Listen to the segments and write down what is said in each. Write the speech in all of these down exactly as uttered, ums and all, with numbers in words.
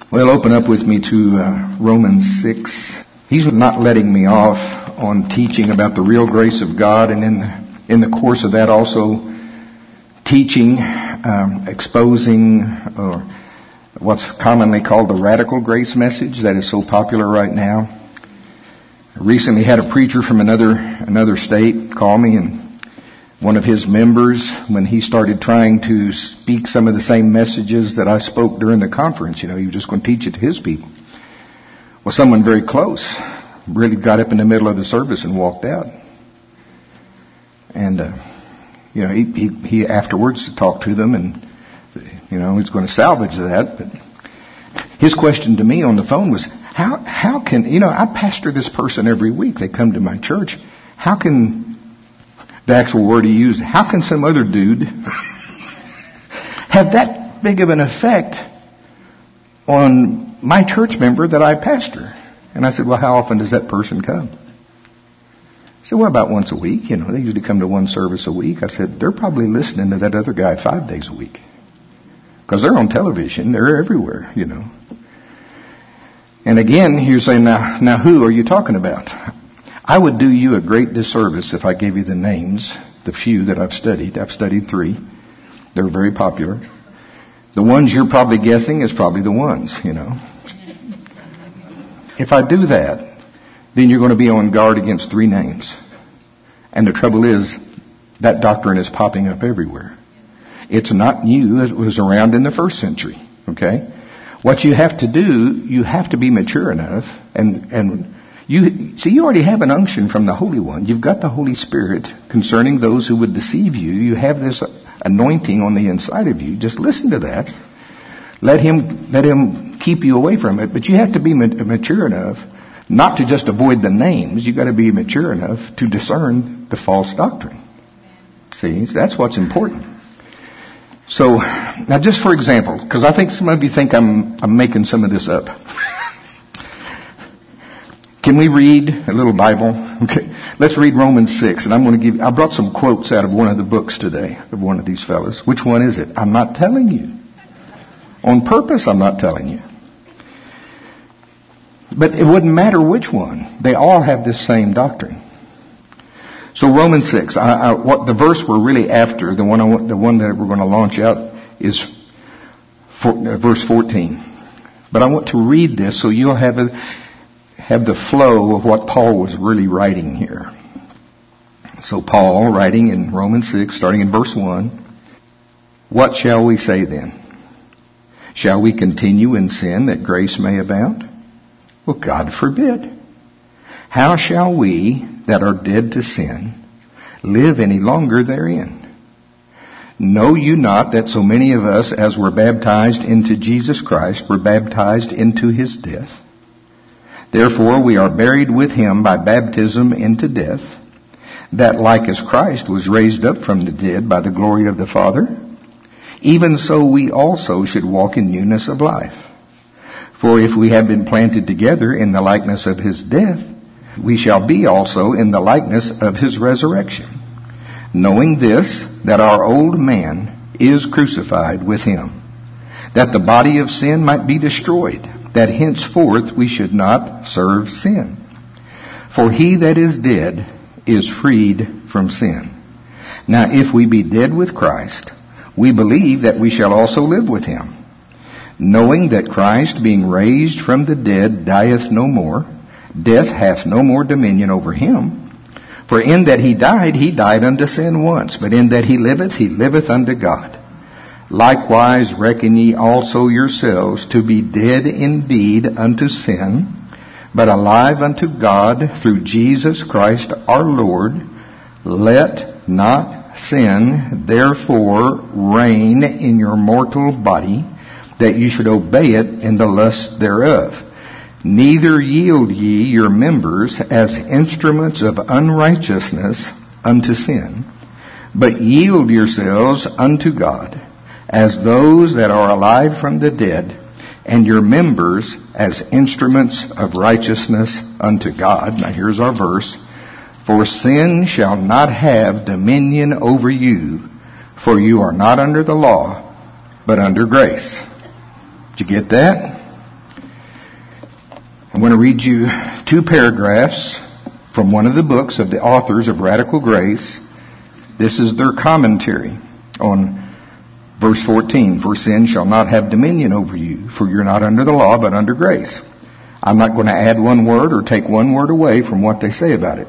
Well, open up with me to uh, Romans six. He's not letting me off on teaching about the real grace of God, and in the, in the course of that also teaching, um, exposing or what's commonly called the radical grace message that is so popular right now. I recently had a preacher from another another state call me, and one of his members, when he started trying to speak some of the same messages that I spoke during the conference, you know, he was just going to teach it to his people. Well, someone very close really got up in the middle of the service and walked out. And, uh, you know, he, he, he afterwards talked to them, and, you know, he's going to salvage that. But his question to me on the phone was, how, how can, you know, I pastor this person every week. They come to my church. How can, the actual word he used, how can some other dude have that big of an effect on my church member that I pastor? And I said, well, how often does that person come? He said, well, about once a week. You know, they usually come to one service a week. I said, they're probably listening to that other guy five days a week. Because they're on television. They're everywhere, you know. And again, you're saying, now, now who are you talking about? I would do you a great disservice if I gave you the names, the few that I've studied. I've studied three. They're very popular. The ones you're probably guessing is probably the ones, you know. If I do that, then you're going to be on guard against three names. And the trouble is, that doctrine is popping up everywhere. It's not new. It was around in the first century, okay? What you have to do, you have to be mature enough and, and, You see, you already have an unction from the Holy One. You've got the Holy Spirit concerning those who would deceive you. You have this anointing on the inside of you. Just listen to that. Let him, let him keep you away from it. But you have to be mature enough not to just avoid the names. You've got to be mature enough to discern the false doctrine. See, that's what's important. So, now just for example, because I think some of you think I'm, I'm making some of this up. Can we read a little Bible? Okay. Let's read Romans six. And I'm going to give, I brought some quotes out of one of the books today, of one of these fellas. Which one is it? I'm not telling you. On purpose, I'm not telling you. But it wouldn't matter which one. They all have this same doctrine. So Romans six, I, I, what the verse we're really after, the one, I, the one that we're going to launch out is for, uh, verse fourteen. But I want to read this so you'll have a, have the flow of what Paul was really writing here. So Paul, writing in Romans six, starting in verse one, what shall we say then? Shall we continue in sin that grace may abound? Well, God forbid. How shall we that are dead to sin live any longer therein? Know you not that so many of us as were baptized into Jesus Christ were baptized into his death? Therefore we are buried with him by baptism into death, that like as Christ was raised up from the dead by the glory of the Father, even so we also should walk in newness of life. For if we have been planted together in the likeness of his death, we shall be also in the likeness of his resurrection, knowing this, that our old man is crucified with him, that the body of sin might be destroyed, that henceforth we should not serve sin. For he that is dead is freed from sin. Now if we be dead with Christ, we believe that we shall also live with him, knowing that Christ, being raised from the dead, dieth no more, death hath no more dominion over him. For in that he died, he died unto sin once, but in that he liveth, he liveth unto God. Likewise reckon ye also yourselves to be dead indeed unto sin, but alive unto God through Jesus Christ our Lord. Let not sin therefore reign in your mortal body, that you should obey it in the lust thereof. Neither yield ye your members as instruments of unrighteousness unto sin, but yield yourselves unto God as those that are alive from the dead, and your members as instruments of righteousness unto God. Now here's our verse. For sin shall not have dominion over you, for you are not under the law, but under grace. Did you get that? I'm going to read you two paragraphs from one of the books of the authors of Radical Grace. This is their commentary on verse fourteen. For sin shall not have dominion over you, for you're not under the law, but under grace. I'm not going to add one word or take one word away from what they say about it.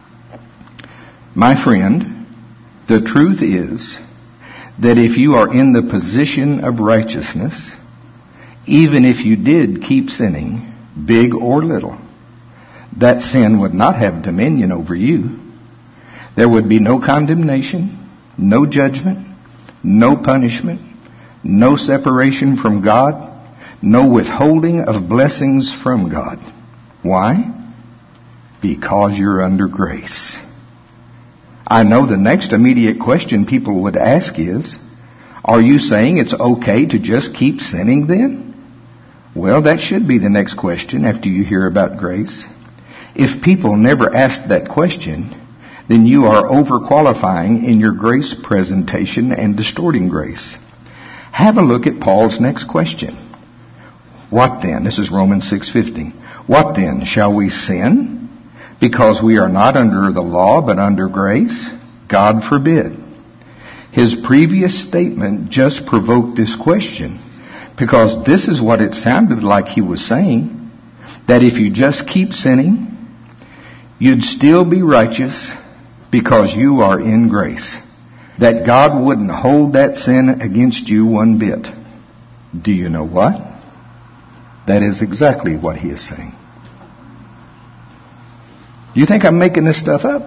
My friend, the truth is that if you are in the position of righteousness, even if you did keep sinning, big or little, that sin would not have dominion over you. There would be no condemnation, no judgment, no punishment, no separation from God, no withholding of blessings from God. Why? Because you're under grace. I know the next immediate question people would ask is, are you saying it's okay to just keep sinning then? Well, that should be the next question after you hear about grace. If people never ask that question, then you are overqualifying in your grace presentation and distorting grace. Have a look at Paul's next question. What then? This is Romans six fifty. What then? Shall we sin because we are not under the law but under grace? God forbid. His previous statement just provoked this question, because this is what it sounded like he was saying, that if you just keep sinning, you'd still be righteous because you are in grace. That God wouldn't hold that sin against you one bit. Do you know what? That is exactly what he is saying. You think I'm making this stuff up?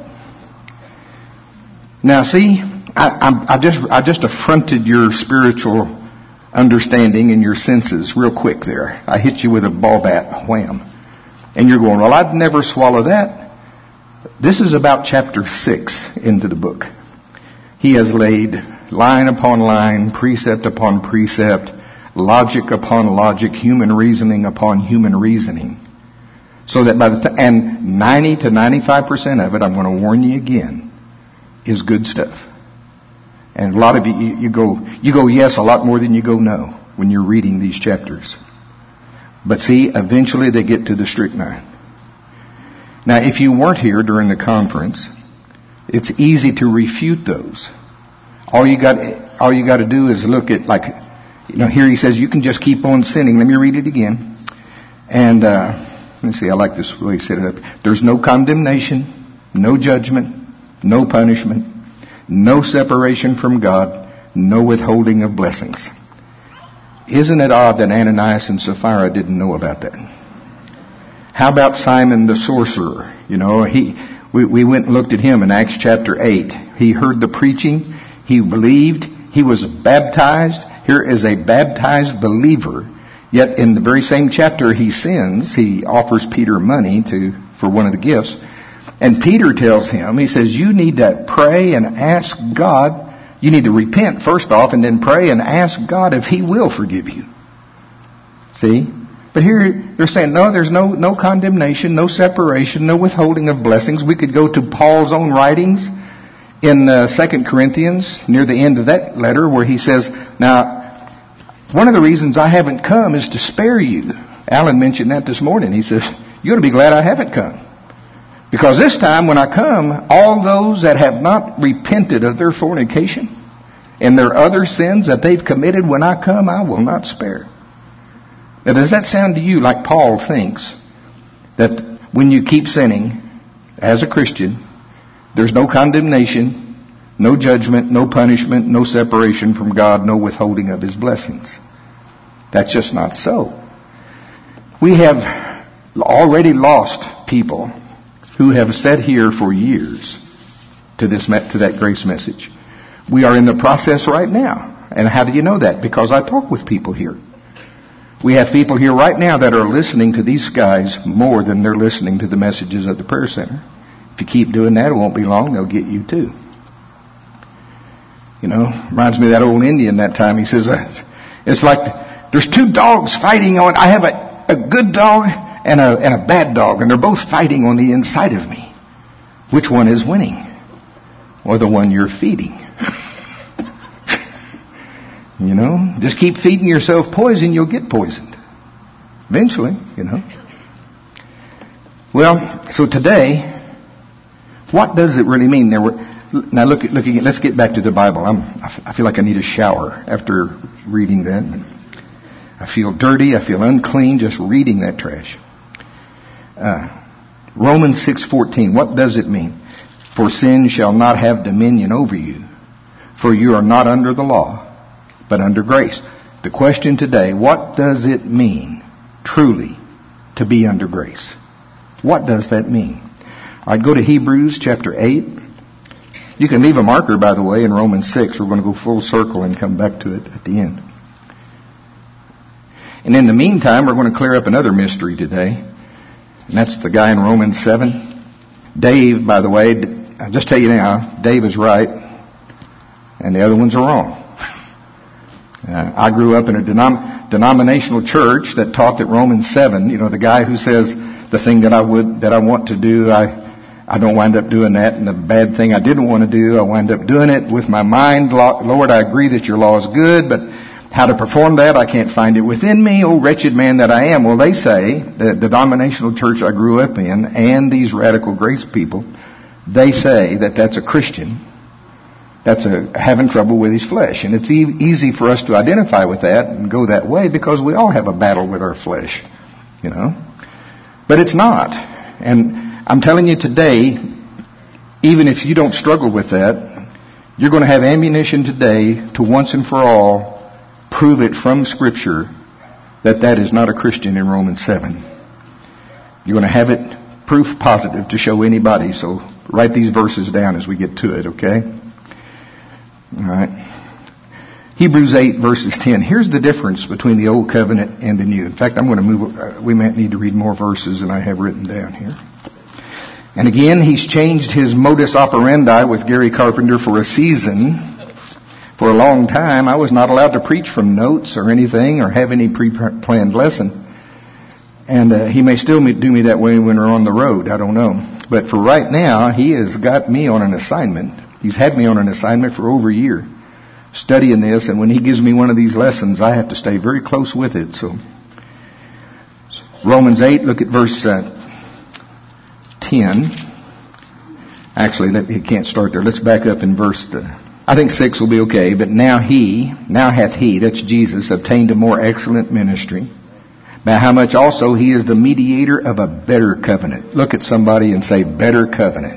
Now see, I, I, I just I just affronted your spiritual understanding and your senses real quick there. I hit you with a ball bat, wham. And you're going, well, I'd never swallow that. This is about chapter six into the book. He has laid line upon line, precept upon precept, logic upon logic, human reasoning upon human reasoning. So that by the time, and ninety to ninety-five percent of it, I'm going to warn you again, is good stuff. And a lot of you, you, you go, you go yes a lot more than you go no when you're reading these chapters. But see, eventually they get to the strychnine. Now, if you weren't here during the conference, it's easy to refute those. All you got, all you got to do is look at, like, you know, here he says you can just keep on sinning. Let me read it again. And uh, let me see, I like this way he set it up. There's no condemnation, no judgment, no punishment, no separation from God, no withholding of blessings. Isn't it odd that Ananias and Sapphira didn't know about that? How about Simon the sorcerer? You know, he we, we went and looked at him in Acts chapter eight. He heard the preaching. He believed. He was baptized. Here is a baptized believer. Yet in the very same chapter he sins. He offers Peter money to for one of the gifts. And Peter tells him, he says, you need to pray and ask God. You need to repent first off and then pray and ask God if He will forgive you. See? But here they're saying, no, there's no, no condemnation, no separation, no withholding of blessings. We could go to Paul's own writings in uh, Second Corinthians, near the end of that letter, where he says, now, one of the reasons I haven't come is to spare you. Alan mentioned that this morning. He says, you ought to be glad I haven't come. Because this time when I come, all those that have not repented of their fornication and their other sins that they've committed, when I come, I will not spare. Now, does that sound to you like Paul thinks that when you keep sinning as a Christian, there's no condemnation, no judgment, no punishment, no separation from God, no withholding of His blessings? That's just not so. We have already lost people who have sat here for years to this to that grace message. We are in the process right now. And how do you know that? Because I talk with people here. We have people here right now that are listening to these guys more than they're listening to the messages at the prayer center. If you keep doing that, it won't be long, they'll get you too. You know, reminds me of that old Indian that time. He says, it's like there's two dogs fighting on, I have a, a good dog and a, and a bad dog, and they're both fighting on the inside of me. Which one is winning? Or the one you're feeding? You know, just keep feeding yourself poison, you'll get poisoned. Eventually, you know. Well, so today, what does it really mean? There were, now look, look again, let's get back to the Bible. I'm, I feel like I need a shower after reading that. I feel dirty. I feel unclean just reading that trash. Uh, Romans six fourteen. What does it mean? For sin shall not have dominion over you, for you are not under the law, but under grace. The question today, what does it mean truly to be under grace? What does that mean? I'd go to Hebrews chapter eight. You can leave a marker, by the way, in Romans six. We're going to go full circle and come back to it at the end. And in the meantime, we're going to clear up another mystery today. And that's the guy in Romans seven. Dave, by the way, I'll just tell you now, Dave is right, and the other ones are wrong. Uh, I grew up in a denom- denominational church that taught that Romans seven, you know, the guy who says the thing that I would, that I want to do, I, I don't wind up doing that, and the bad thing I didn't want to do, I wind up doing it with my mind. Lord, I agree that your law is good, but how to perform that, I can't find it within me. Oh, wretched man that I am. Well, they say, the, the denominational church I grew up in, and these radical grace people, they say that that's a Christian. That's a having trouble with his flesh. And it's e- easy for us to identify with that and go that way because we all have a battle with our flesh, you know. But it's not. And I'm telling you today, even if you don't struggle with that, you're going to have ammunition today to once and for all prove it from Scripture that that is not a Christian in Romans seven. You're going to have it proof positive to show anybody. So write these verses down as we get to it, okay? All right. Hebrews eight verses ten. Here's the difference between the Old Covenant and the New. In fact, I'm going to move, uh, we might need to read more verses than I have written down here. And again, he's changed his modus operandi with Gary Carpenter for a season. For a long time, I was not allowed to preach from notes or anything or have any pre-planned lesson. And uh, he may still do me that way when we're on the road. I don't know. But for right now, he has got me on an assignment. He's had me on an assignment for over a year, studying this. And when he gives me one of these lessons, I have to stay very close with it. So, Romans eight, look at verse uh, ten. Actually, that, he can't start there. Let's back up in verse... Uh, I think six will be okay. But now he, now hath he, that's Jesus, obtained a more excellent ministry, by how much also he is the mediator of a better covenant. Look at somebody and say, better covenant.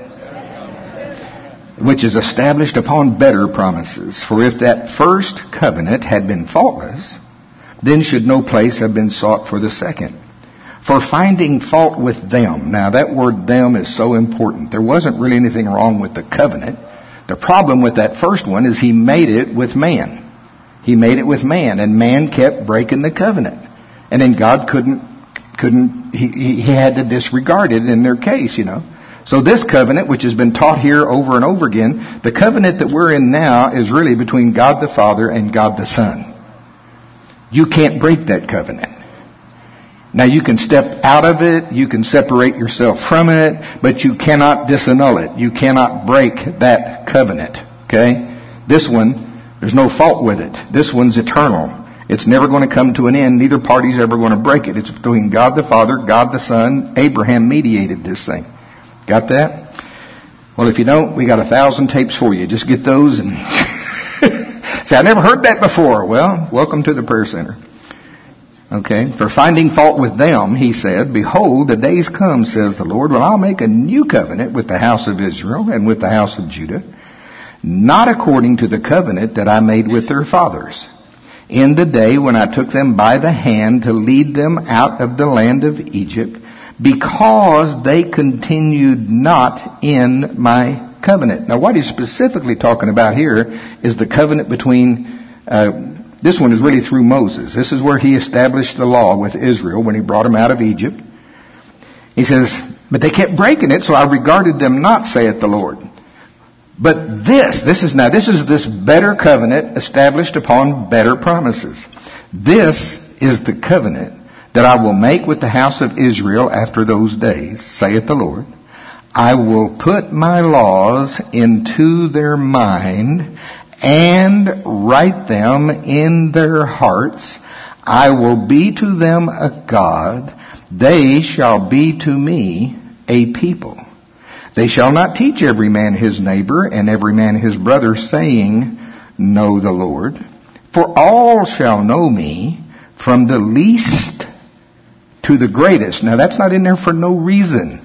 Which is established upon better promises. For if that first covenant had been faultless, then should no place have been sought for the second. For finding fault with them. Now that word them is so important. There wasn't really anything wrong with the covenant. The problem with that first one is he made it with man. He made it with man, and man kept breaking the covenant. And then God couldn't, couldn't, he, he had to disregard it in their case, you know. So this covenant, which has been taught here over and over again, the covenant that we're in now is really between God the Father and God the Son. You can't break that covenant. Now you can step out of it, you can separate yourself from it, but you cannot disannul it. You cannot break that covenant. Okay? This one, there's no fault with it. This one's eternal. It's never going to come to an end. Neither party's ever going to break it. It's between God the Father, God the Son. Abraham mediated this thing. Got that? Well, if you don't, we got a thousand tapes for you. Just get those and say, I never heard that before. Well, welcome to the prayer center. Okay, for finding fault with them, he said, behold, the days come, says the Lord, when I'll make a new covenant with the house of Israel and with the house of Judah, not according to the covenant that I made with their fathers, in the day when I took them by the hand to lead them out of the land of Egypt, because they continued not in my covenant. Now, what he's specifically talking about here is the covenant between... Uh, This one is really through Moses. This is where he established the law with Israel when he brought them out of Egypt. He says, but they kept breaking it, so I regarded them not, saith the Lord. But this, this is now, this is this better covenant established upon better promises. This is the covenant that I will make with the house of Israel after those days, saith the Lord. I will put my laws into their mind and write them in their hearts. I will be to them a God. They shall be to me a people. They shall not teach every man his neighbor and every man his brother, saying, Know the Lord. For all shall know me, from the least to the greatest. Now that's not in there for no reason.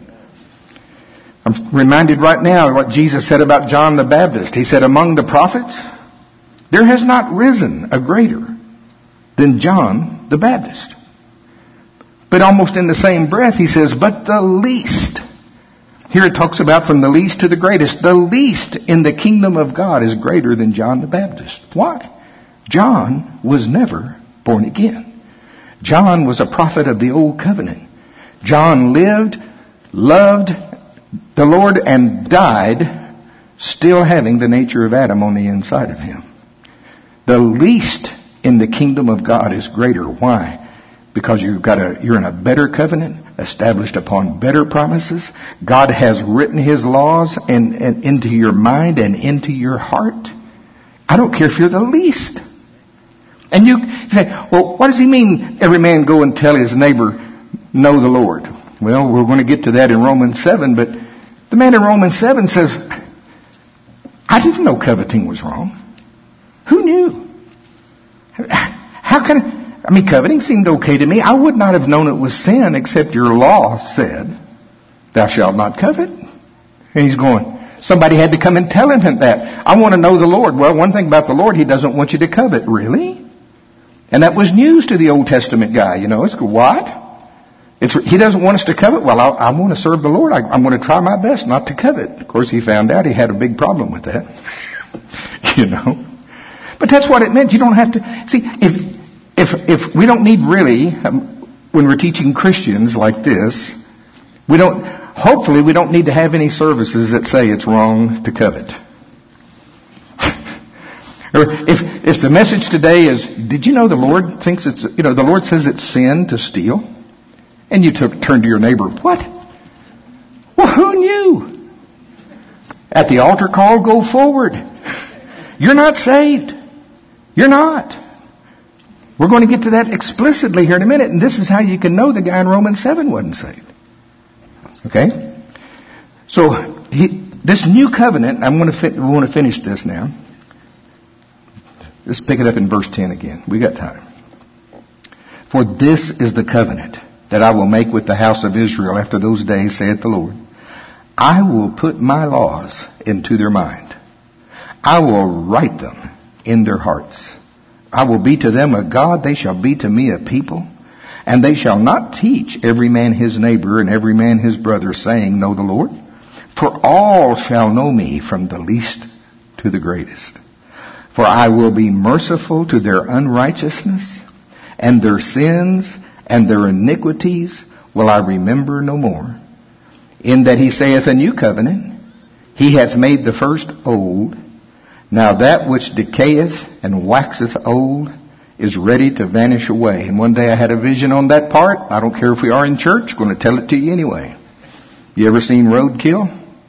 I'm reminded right now of what Jesus said about John the Baptist. He said, among the prophets, there has not risen a greater than John the Baptist. But almost in the same breath, he says, but the least. Here it talks about from the least to the greatest. The least in the kingdom of God is greater than John the Baptist. Why? John was never born again. John was a prophet of the old covenant. John lived, loved the Lord, and died still having the nature of Adam on the inside of him. The least in the kingdom of God is greater. Why? Because you've got a, you're in a better covenant, established upon better promises. God has written His laws and, and into your mind and into your heart. I don't care if you're the least. And you say, well, what does he mean, every man go and tell his neighbor, know the Lord? Well, we're going to get to that in Romans seven, but the man in Romans seven says, I didn't know coveting was wrong. Who knew? How can I... I mean, coveting seemed okay to me. I would not have known it was sin except your law said, thou shalt not covet. And he's going, somebody had to come and tell him that. I want to know the Lord. Well, one thing about the Lord, He doesn't want you to covet. Really? And that was news to the Old Testament guy. You know, it's what? It's, he doesn't want us to covet. Well, I, I want to serve the Lord. I, I'm going to try my best not to covet. Of course, he found out he had a big problem with that. You know. But that's what it meant. You don't have to... See, if... If if we don't need really, um, when we're teaching Christians like this, we don't, hopefully we don't need to have any services that say it's wrong to covet. Or if if the message today is, did you know the Lord thinks it's, you know, the Lord says it's sin to steal? And you took, turn to your neighbor, what? Well, who knew? At the altar call, go forward. You're not saved. You're not. We're going to get to that explicitly here in a minute, and this is how you can know the guy in Romans seven wasn't saved. Okay? So, he, this new covenant, I'm going to fi- we want to finish this now. Let's pick it up in verse ten again. We got time. For this is the covenant that I will make with the house of Israel after those days, saith the Lord. I will put my laws into their mind. I will write them in their hearts. I will be to them a God, they shall be to me a people. And they shall not teach every man his neighbor and every man his brother, saying, Know the Lord. For all shall know me, from the least to the greatest. For I will be merciful to their unrighteousness, and their sins and their iniquities will I remember no more. In that he saith, a new covenant, he hath made the first old. Now that which decayeth and waxeth old is ready to vanish away. And one day I had a vision on that part. I don't care if we are in church, going to tell it to you anyway. You ever seen roadkill?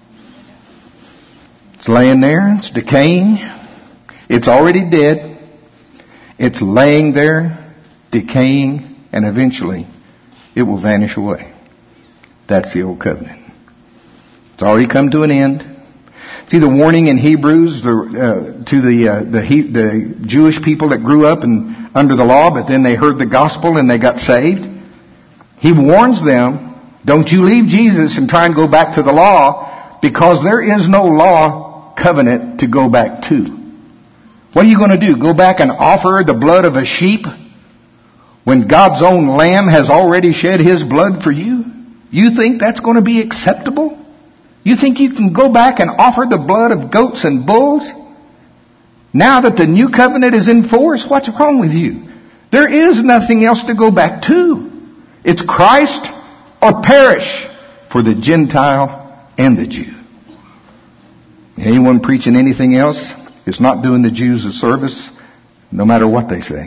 It's laying there, it's decaying, it's already dead, it's laying there, decaying, and eventually it will vanish away. That's the old covenant. It's already come to an end. See the warning in Hebrews the, uh, to the uh, the, he, the Jewish people that grew up and under the law, but then they heard the gospel and they got saved. He warns them, don't you leave Jesus and try and go back to the law, because there is no law covenant to go back to. What are you going to do? Go back and offer the blood of a sheep when God's own lamb has already shed His blood for you? You think that's going to be acceptable? You think you can go back and offer the blood of goats and bulls? Now that the new covenant is in force, what's wrong with you? There is nothing else to go back to. It's Christ or perish for the Gentile and the Jew. Anyone preaching anything else is not doing the Jews a service, no matter what they say.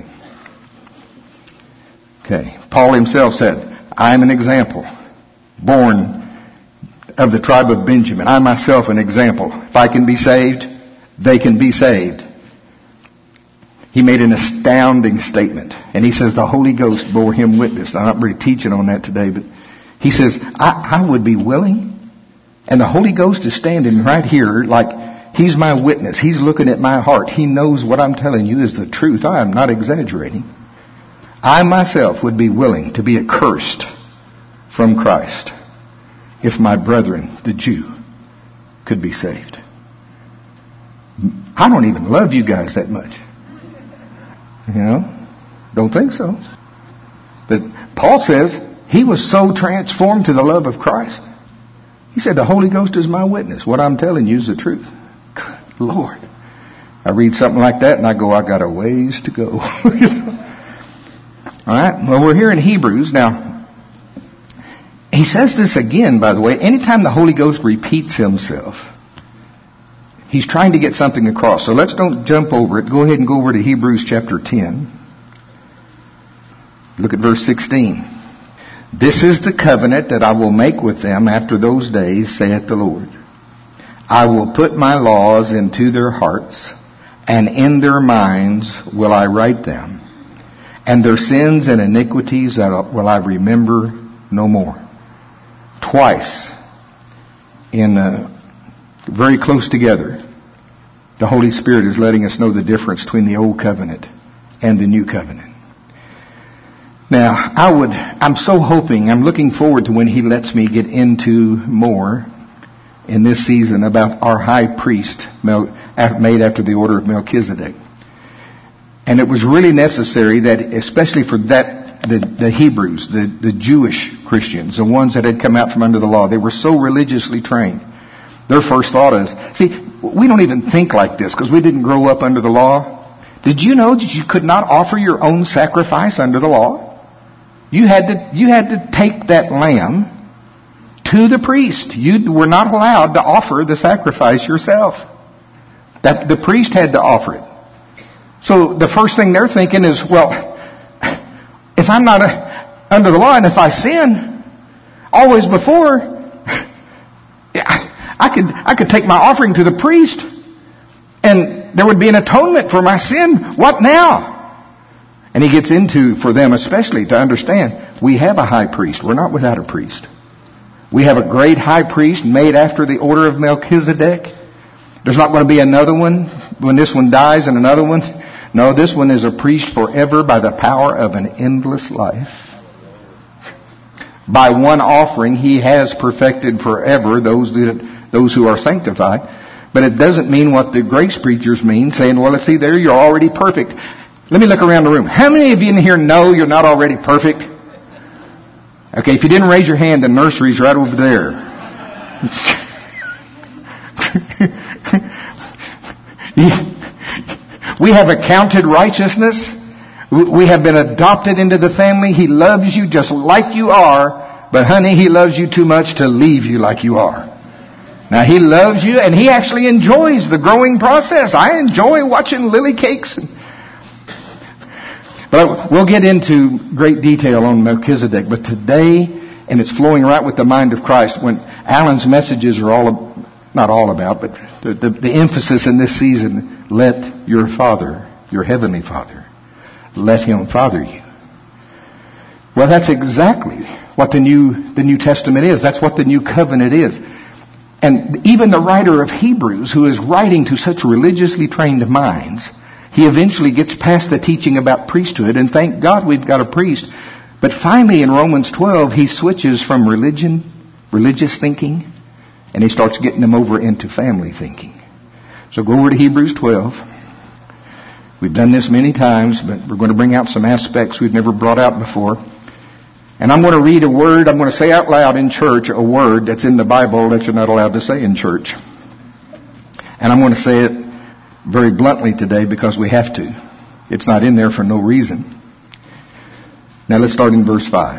Okay. Paul himself said, I am an example, born of the tribe of Benjamin. I myself an example. If I can be saved, they can be saved. He made an astounding statement. And he says the Holy Ghost bore him witness. I'm not really teaching on that today, but He says, I, I would be willing. And the Holy Ghost is standing right here like He's my witness. He's looking at my heart. He knows what I'm telling you is the truth. I am not exaggerating. I myself would be willing to be accursed from Christ if my brethren, the Jew, could be saved. I don't even love you guys that much. You know? Don't think so. But Paul says he was so transformed to the love of Christ. He said, the Holy Ghost is my witness. What I'm telling you is the truth. Lord. I read something like that and I go, I got a ways to go. All right. Well, we're here in Hebrews. Now, he says this again, by the way. Anytime the Holy Ghost repeats himself, he's trying to get something across. So let's don't jump over it. Go ahead and go over to Hebrews chapter ten. Look at verse sixteen. This is the covenant that I will make with them after those days, saith the Lord. I will put my laws into their hearts, and in their minds will I write them. And their sins and iniquities will I remember no more. Twice, in uh, very close together, the Holy Spirit is letting us know the difference between the old covenant and the new covenant. Now, I would, I'm so hoping, I'm looking forward to when He lets me get into more in this season about our high priest made after the order of Melchizedek. And it was really necessary that, especially for that, the, the Hebrews, the, the Jewish Christians, the ones that had come out from under the law, they were so religiously trained. Their first thought is, see, we don't even think like this because we didn't grow up under the law. Did you know that you could not offer your own sacrifice under the law? You had to, you had to take that lamb to the priest. You were not allowed to offer the sacrifice yourself. That the priest had to offer it. So the first thing they're thinking is, well, if I'm not a, under the law and if I sin, always before, I could I could take my offering to the priest and there would be an atonement for my sin. What now? And he gets into, for them especially, to understand, we have a high priest. We're not without a priest. We have a great high priest made after the order of Melchizedek. There's not going to be another one when this one dies and another one. No, this one is a priest forever by the power of an endless life. By one offering, he has perfected forever those that, those who are sanctified. But it doesn't mean what the grace preachers mean, saying, well, let's see there, you're already perfect. Let me look around the room. How many of you in here know you're not already perfect? Okay, if you didn't raise your hand, the nursery's right over there. We have accounted righteousness. We have been adopted into the family. He loves you just like you are. But honey, He loves you too much to leave you like you are. Now, He loves you and He actually enjoys the growing process. I enjoy watching lily cakes. But we'll get into great detail on Melchizedek. But today, and it's flowing right with the mind of Christ, when Alan's messages are all, not all about, but the, the, the emphasis in this season, let your Father, your Heavenly Father, let Him father you. Well, that's exactly what the New, the New Testament is. That's what the New Covenant is. And even the writer of Hebrews, who is writing to such religiously trained minds, he eventually gets past the teaching about priesthood, and thank God we've got a priest. But finally in Romans twelve, he switches from religion, religious thinking, and he starts getting them over into family thinking. So go over to Hebrews twelve. We've done this many times, but we're going to bring out some aspects we've never brought out before. And I'm going to read a word, I'm going to say out loud in church a word that's in the Bible that you're not allowed to say in church. And I'm going to say it very bluntly today because we have to. It's not in there for no reason. Now let's start in verse five.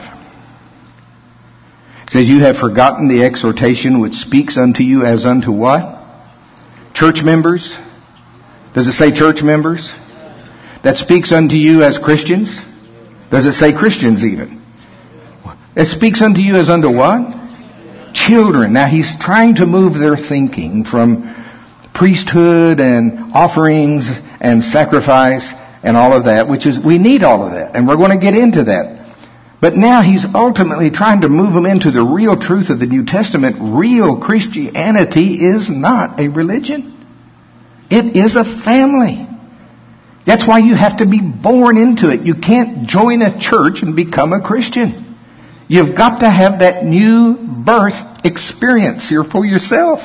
It says, you have forgotten the exhortation which speaks unto you as unto what? Church members? Does it say church members? That speaks unto you as Christians? Does it say Christians even? It speaks unto you as unto what? Children. Now he's trying to move their thinking from priesthood and offerings and sacrifice and all of that, which is, we need all of that. And we're going to get into that. But now he's ultimately trying to move them into the real truth of the New Testament. Real Christianity is not a religion. It is a family. That's why you have to be born into it. You can't join a church and become a Christian. You've got to have that new birth experience here for yourself.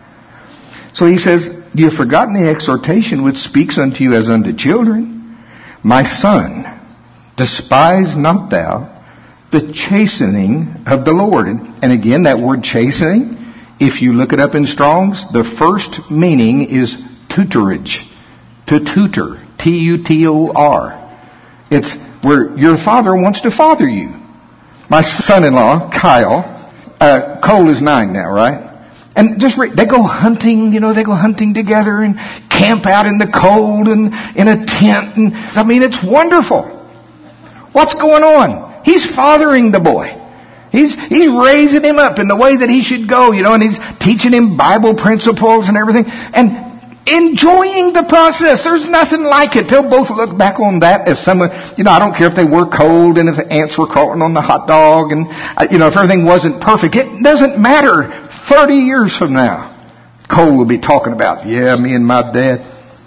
So he says, you have forgotten the exhortation which speaks unto you as unto children. My son, despise not thou the chastening of the Lord. And again, that word chastening, if you look it up in Strong's, the first meaning is tutorage. To tutor. T U T O R. It's where your father wants to father you. My son-in-law, Kyle, uh, Cole is nine now, right? And just re- they go hunting, you know, they go hunting together and camp out in the cold and in a tent. And I mean, it's wonderful. What's going on? He's fathering the boy. He's he's raising him up in the way that he should go, you know, and he's teaching him Bible principles and everything. And enjoying the process. There's nothing like it. They'll both look back on that as someone, you know, I don't care if they were cold and if the ants were crawling on the hot dog and, you know, if everything wasn't perfect. It doesn't matter. thirty years from now, Cole will be talking about, yeah, me and my dad,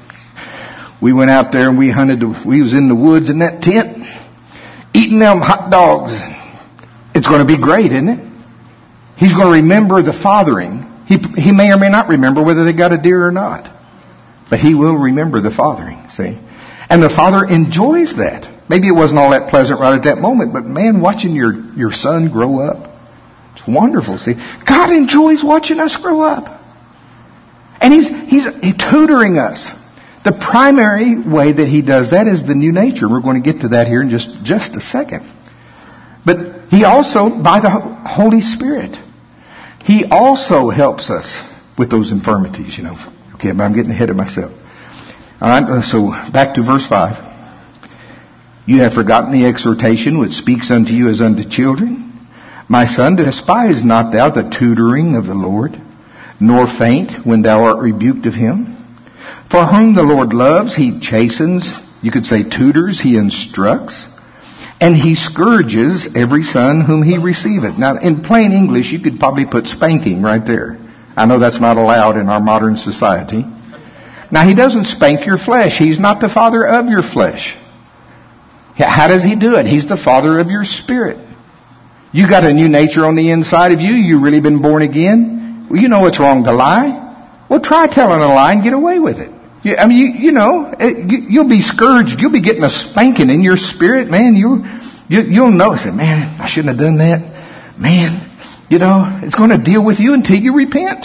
we went out there and we hunted, we was in the woods in that tent, eating them hot dogs. It's going to be great, isn't it? He's going to remember the fathering. He, he may or may not remember whether they got a deer or not. But he will remember the fathering, see? And the father enjoys that. Maybe it wasn't all that pleasant right at that moment, but man, watching your, your son grow up, it's wonderful, see? God enjoys watching us grow up. And he's, he's, he's tutoring us. The primary way that he does that is the new nature. We're going to get to that here in just, just a second. But he also, by the Holy Spirit, he also helps us with those infirmities, you know. Okay, but I'm getting ahead of myself. All right, so back to verse five. You have forgotten the exhortation which speaks unto you as unto children. My son, despise not thou the tutoring of the Lord, nor faint when thou art rebuked of him. For whom the Lord loves, he chastens, you could say tutors, he instructs, and he scourges every son whom he receiveth. Now, in plain English, you could probably put spanking right there. I know that's not allowed in our modern society. Now, he doesn't spank your flesh. He's not the father of your flesh. How does he do it? He's the father of your spirit. You got a new nature on the inside of you. You've really been born again. Well, you know it's wrong to lie. Well, try telling a lie and get away with it. You, I mean, you, you know, it, you, you'll be scourged. You'll be getting a spanking in your spirit, man. You, you, you'll notice it. Man, I shouldn't have done that. Man. You know, it's going to deal with you until you repent.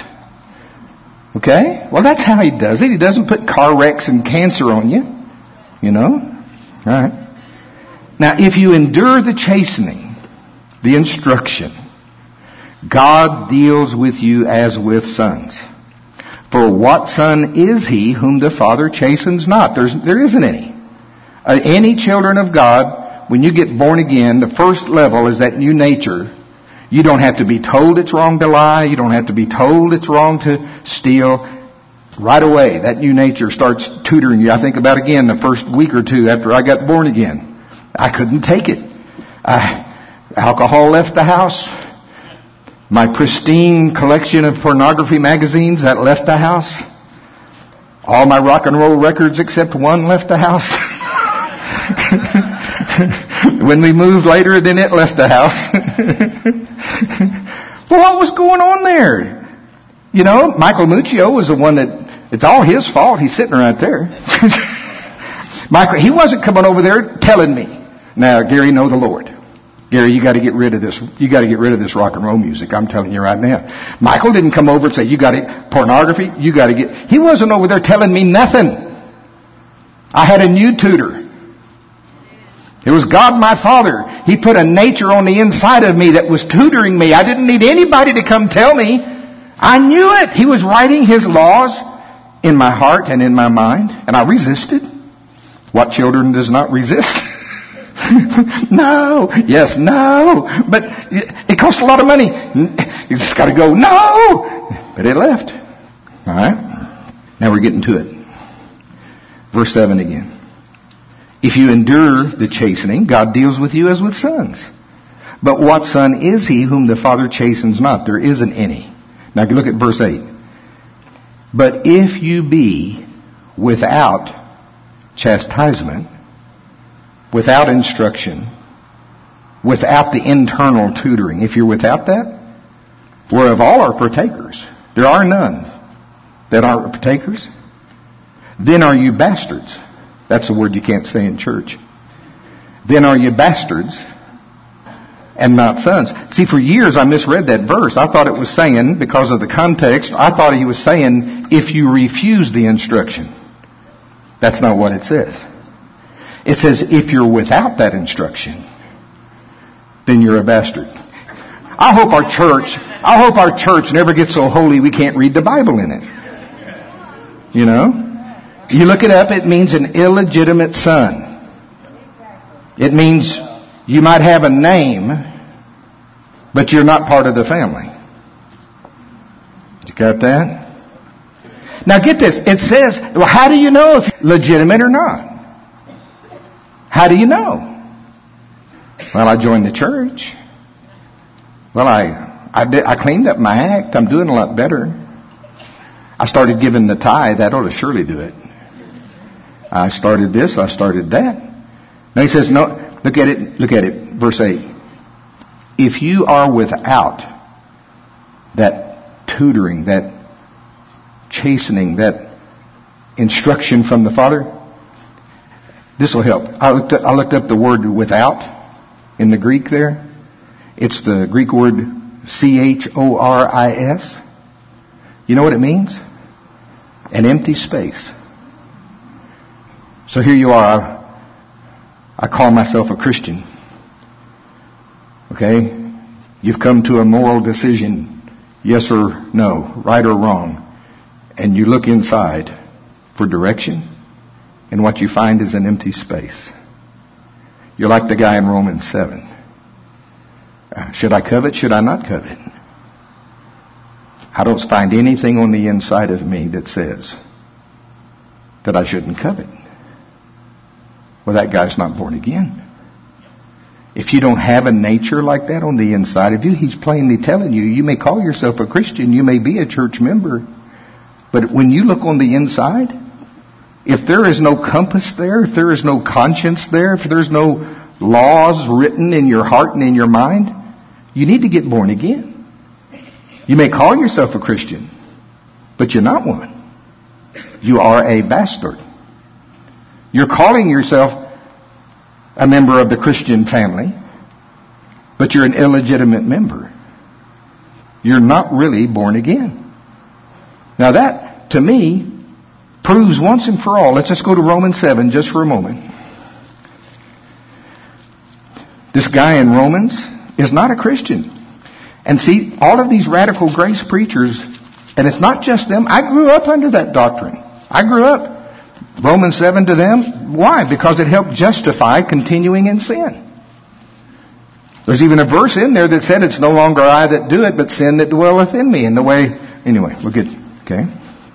Okay? Well, that's how he does it. He doesn't put car wrecks and cancer on you. You know? All right. Now, if you endure the chastening, the instruction, God deals with you as with sons. For what son is he whom the Father chastens not? There's, there isn't any. Uh, any children of God, when you get born again, the first level is that new nature. You don't have to be told it's wrong to lie. You don't have to be told it's wrong to steal. Right away, that new nature starts tutoring you. I think about again the first week or two after I got born again. I couldn't take it. I, alcohol left the house. My pristine collection of pornography magazines, that left the house. All my rock and roll records except one left the house. When we moved later, then it left the house. Well, what was going on there? You know, Michael Muccio was the one that, it's all his fault. He's sitting right there. Michael, he wasn't coming over there telling me, now, Gary, know the Lord. Gary, you got to get rid of this. You got to get rid of this rock and roll music. I'm telling you right now. Michael didn't come over and say, you got to, pornography, you got to get, he wasn't over there telling me nothing. I had a new tutor. It was God my Father. He put a nature on the inside of me that was tutoring me. I didn't need anybody to come tell me. I knew it. He was writing His laws in my heart and in my mind. And I resisted. What children does not resist? No. Yes, no. But it cost a lot of money. You just got to go, no. But it left. All right. Now we're getting to it. Verse seven again. If you endure the chastening, God deals with you as with sons. But what son is he whom the Father chastens not? There isn't any. Now look at verse eight. But if you be without chastisement, without instruction, without the internal tutoring, if you're without that, whereof all are partakers, there are none that are partakers, then are you bastards. That's a word you can't say in church. Then are you bastards and not sons. See, for years I misread that verse. I thought it was saying, because of the context, I thought he was saying, if you refuse the instruction. That's not what it says. It says, if you're without that instruction, then you're a bastard. I hope our church, I hope our church never gets so holy we can't read the Bible in it. You know? You look it up, it means an illegitimate son. It means you might have a name, but you're not part of the family. You got that? Now get this. It says, well, how do you know if you're legitimate or not? How do you know? Well, I joined the church. Well, I I, did, I cleaned up my act. I'm doing a lot better. I started giving the tithe. That ought to surely do it. I started this. I started that. Now he says, no. Look at it. Look at it. Verse eight. If you are without that tutoring, that chastening, that instruction from the Father, this will help. I looked up, I looked up the word without in the Greek there. It's the Greek word C H O R I S. You know what it means? An empty space. So here you are. I, I call myself a Christian. Okay? You've come to a moral decision, yes or no, right or wrong. And you look inside for direction, and what you find is an empty space. You're like the guy in Romans seven. Uh, should I covet? Should I not covet? I don't find anything on the inside of me that says that I shouldn't covet. Well, that guy's not born again. If you don't have a nature like that on the inside of you, he's plainly telling you, you may call yourself a Christian, you may be a church member, but when you look on the inside, if there is no compass there, if there is no conscience there, if there's no laws written in your heart and in your mind, you need to get born again. You may call yourself a Christian, but you're not one. You are a bastard. You're calling yourself a member of the Christian family, but you're an illegitimate member. You're not really born again. Now that, to me, proves once and for all. Let's just go to Romans seven just for a moment. This guy in Romans is not a Christian. And see, all of these radical grace preachers, and it's not just them. I grew up under that doctrine. I grew up. Romans seven to them. Why? Because it helped justify continuing in sin. There's even a verse in there that said it's no longer I that do it, but sin that dwelleth in me. And the way, anyway, we'll get, okay.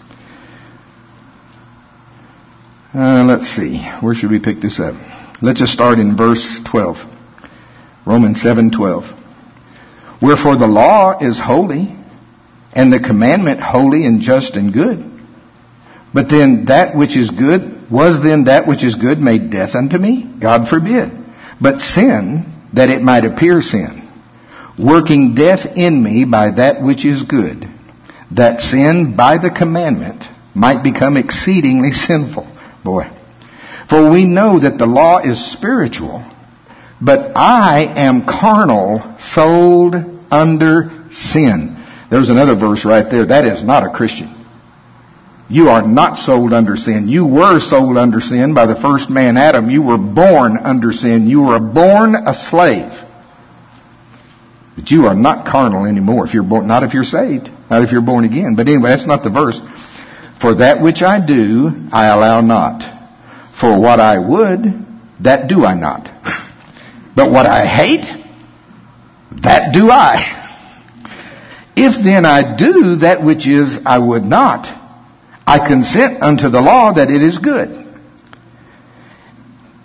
Uh, let's see. Where should we pick this up? Let's just start in verse twelve. Romans seven twelve. Wherefore the law is holy, and the commandment holy and just and good. But then that which is good, was then that which is good made death unto me? God forbid. But sin, that it might appear sin, working death in me by that which is good, that sin by the commandment might become exceedingly sinful. Boy. For we know that the law is spiritual, but I am carnal, sold under sin. There's another verse right there. That is not a Christian. You are not sold under sin. You were sold under sin by the first man, Adam. You were born under sin. You were born a slave. But you are not carnal anymore. If you're born, not if you're saved, not if you're born again. But anyway, that's not the verse. For that which I do, I allow not. For what I would, that do I not. But what I hate, that do I. If then I do that which is I would not, I consent unto the law that it is good.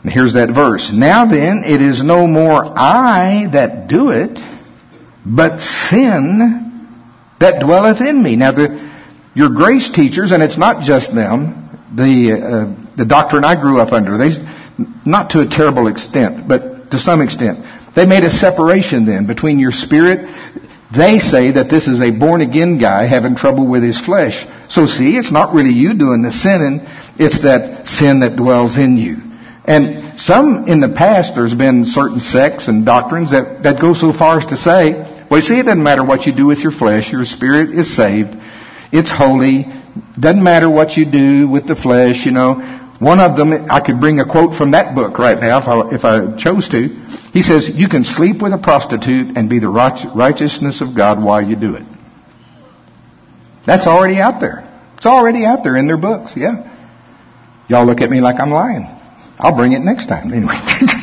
And here's that verse. Now then, it is no more I that do it, but sin that dwelleth in me. Now, the, your grace teachers, and it's not just them, the uh, the doctrine I grew up under, they, not to a terrible extent, but to some extent, they made a separation then between your spirit. They say that this is a born-again guy having trouble with his flesh. So see, it's not really you doing the sinning, it's that sin that dwells in you. And some in the past, there's been certain sects and doctrines that, that go so far as to say, well, you see, it doesn't matter what you do with your flesh. Your spirit is saved. It's holy. Doesn't matter what you do with the flesh, you know. One of them, I could bring a quote from that book right now if I, if I chose to. He says, you can sleep with a prostitute and be the righteousness of God while you do it. That's already out there. It's already out there in their books, yeah. Y'all look at me like I'm lying. I'll bring it next time. Anyway.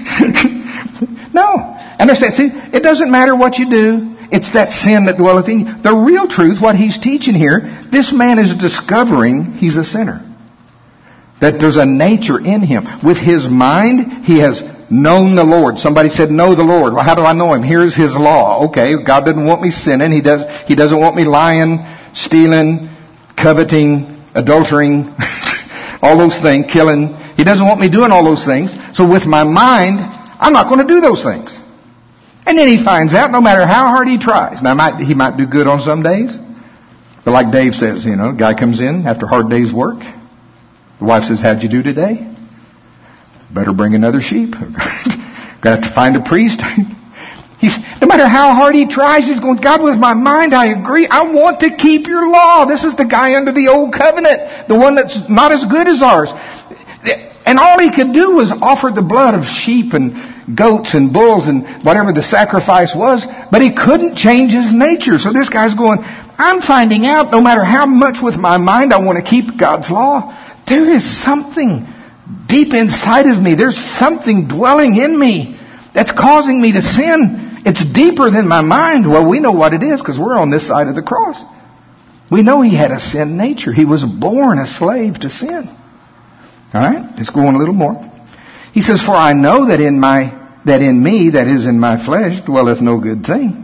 No. And they say, see, it doesn't matter what you do. It's that sin that dwelleth in you. The real truth, what he's teaching here, this man is discovering he's a sinner. That there's a nature in him. With his mind, he has known the Lord. Somebody said, know the Lord. Well, how do I know him? Here's his law. Okay, God doesn't want me sinning. He does. He doesn't want me lying, stealing, coveting, adultering, all those things, killing. He doesn't want me doing all those things. So with my mind, I'm not going to do those things. And then he finds out no matter how hard he tries. Now, might, he might do good on some days. But like Dave says, you know, guy comes in after a hard day's work. The wife says, how'd you do today? Better bring another sheep. Got to find a priest. He's, no matter how hard he tries, he's going, God, with my mind, I agree. I want to keep your law. This is the guy under the old covenant. The one that's not as good as ours. And all he could do was offer the blood of sheep and goats and bulls and whatever the sacrifice was. But he couldn't change his nature. So this guy's going, I'm finding out no matter how much with my mind I want to keep God's law, there is something deep inside of me. There's something dwelling in me that's causing me to sin. It's deeper than my mind. Well, we know what it is because we're on this side of the cross. We know he had a sin nature. He was born a slave to sin. All right, let's go on a little more. He says, for I know that in my that in me, that is in my flesh, dwelleth no good thing.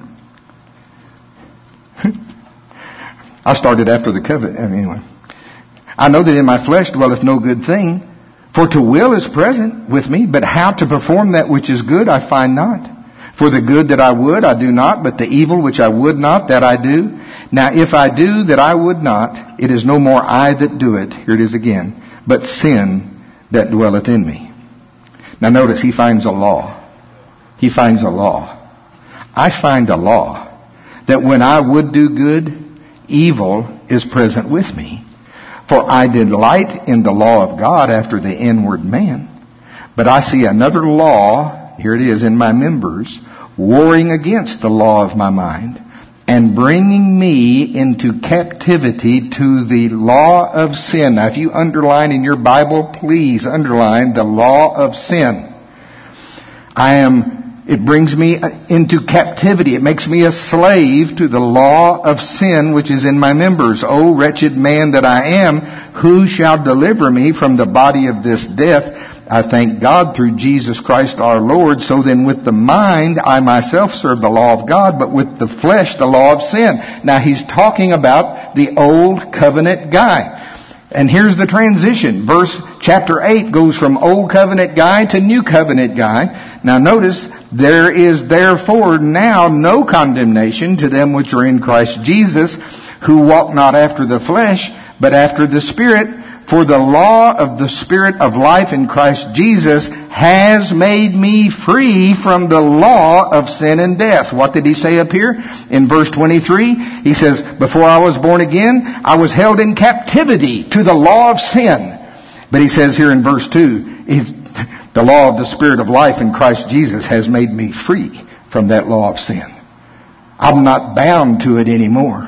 I started after the covenant. Anyway. I know that in my flesh dwelleth no good thing. For to will is present with me, but how to perform that which is good I find not. For the good that I would I do not, but the evil which I would not, that I do. Now if I do that I would not, it is no more I that do it. Here it is again. But sin that dwelleth in me. Now notice, he finds a law. He finds a law. I find a law that when I would do good, evil is present with me. For I delight in the law of God after the inward man. But I see another law, here it is in my members, warring against the law of my mind, and bringing me into captivity to the law of sin. Now, if you underline in your Bible, please underline the law of sin. I am, it brings me into captivity. It makes me a slave to the law of sin which is in my members. O wretched man that I am, who shall deliver me from the body of this death? I thank God through Jesus Christ our Lord. So then with the mind, I myself serve the law of God, but with the flesh, the law of sin. Now he's talking about the old covenant guy. And here's the transition. Verse, chapter eight goes from old covenant guy to new covenant guy. Now notice, there is therefore now no condemnation to them which are in Christ Jesus, who walk not after the flesh, but after the Spirit. For the law of the Spirit of life in Christ Jesus has made me free from the law of sin and death. What did he say up here? In verse twenty-three, he says, before I was born again, I was held in captivity to the law of sin. But he says here in verse two, the law of the Spirit of life in Christ Jesus has made me free from that law of sin. I'm not bound to it anymore.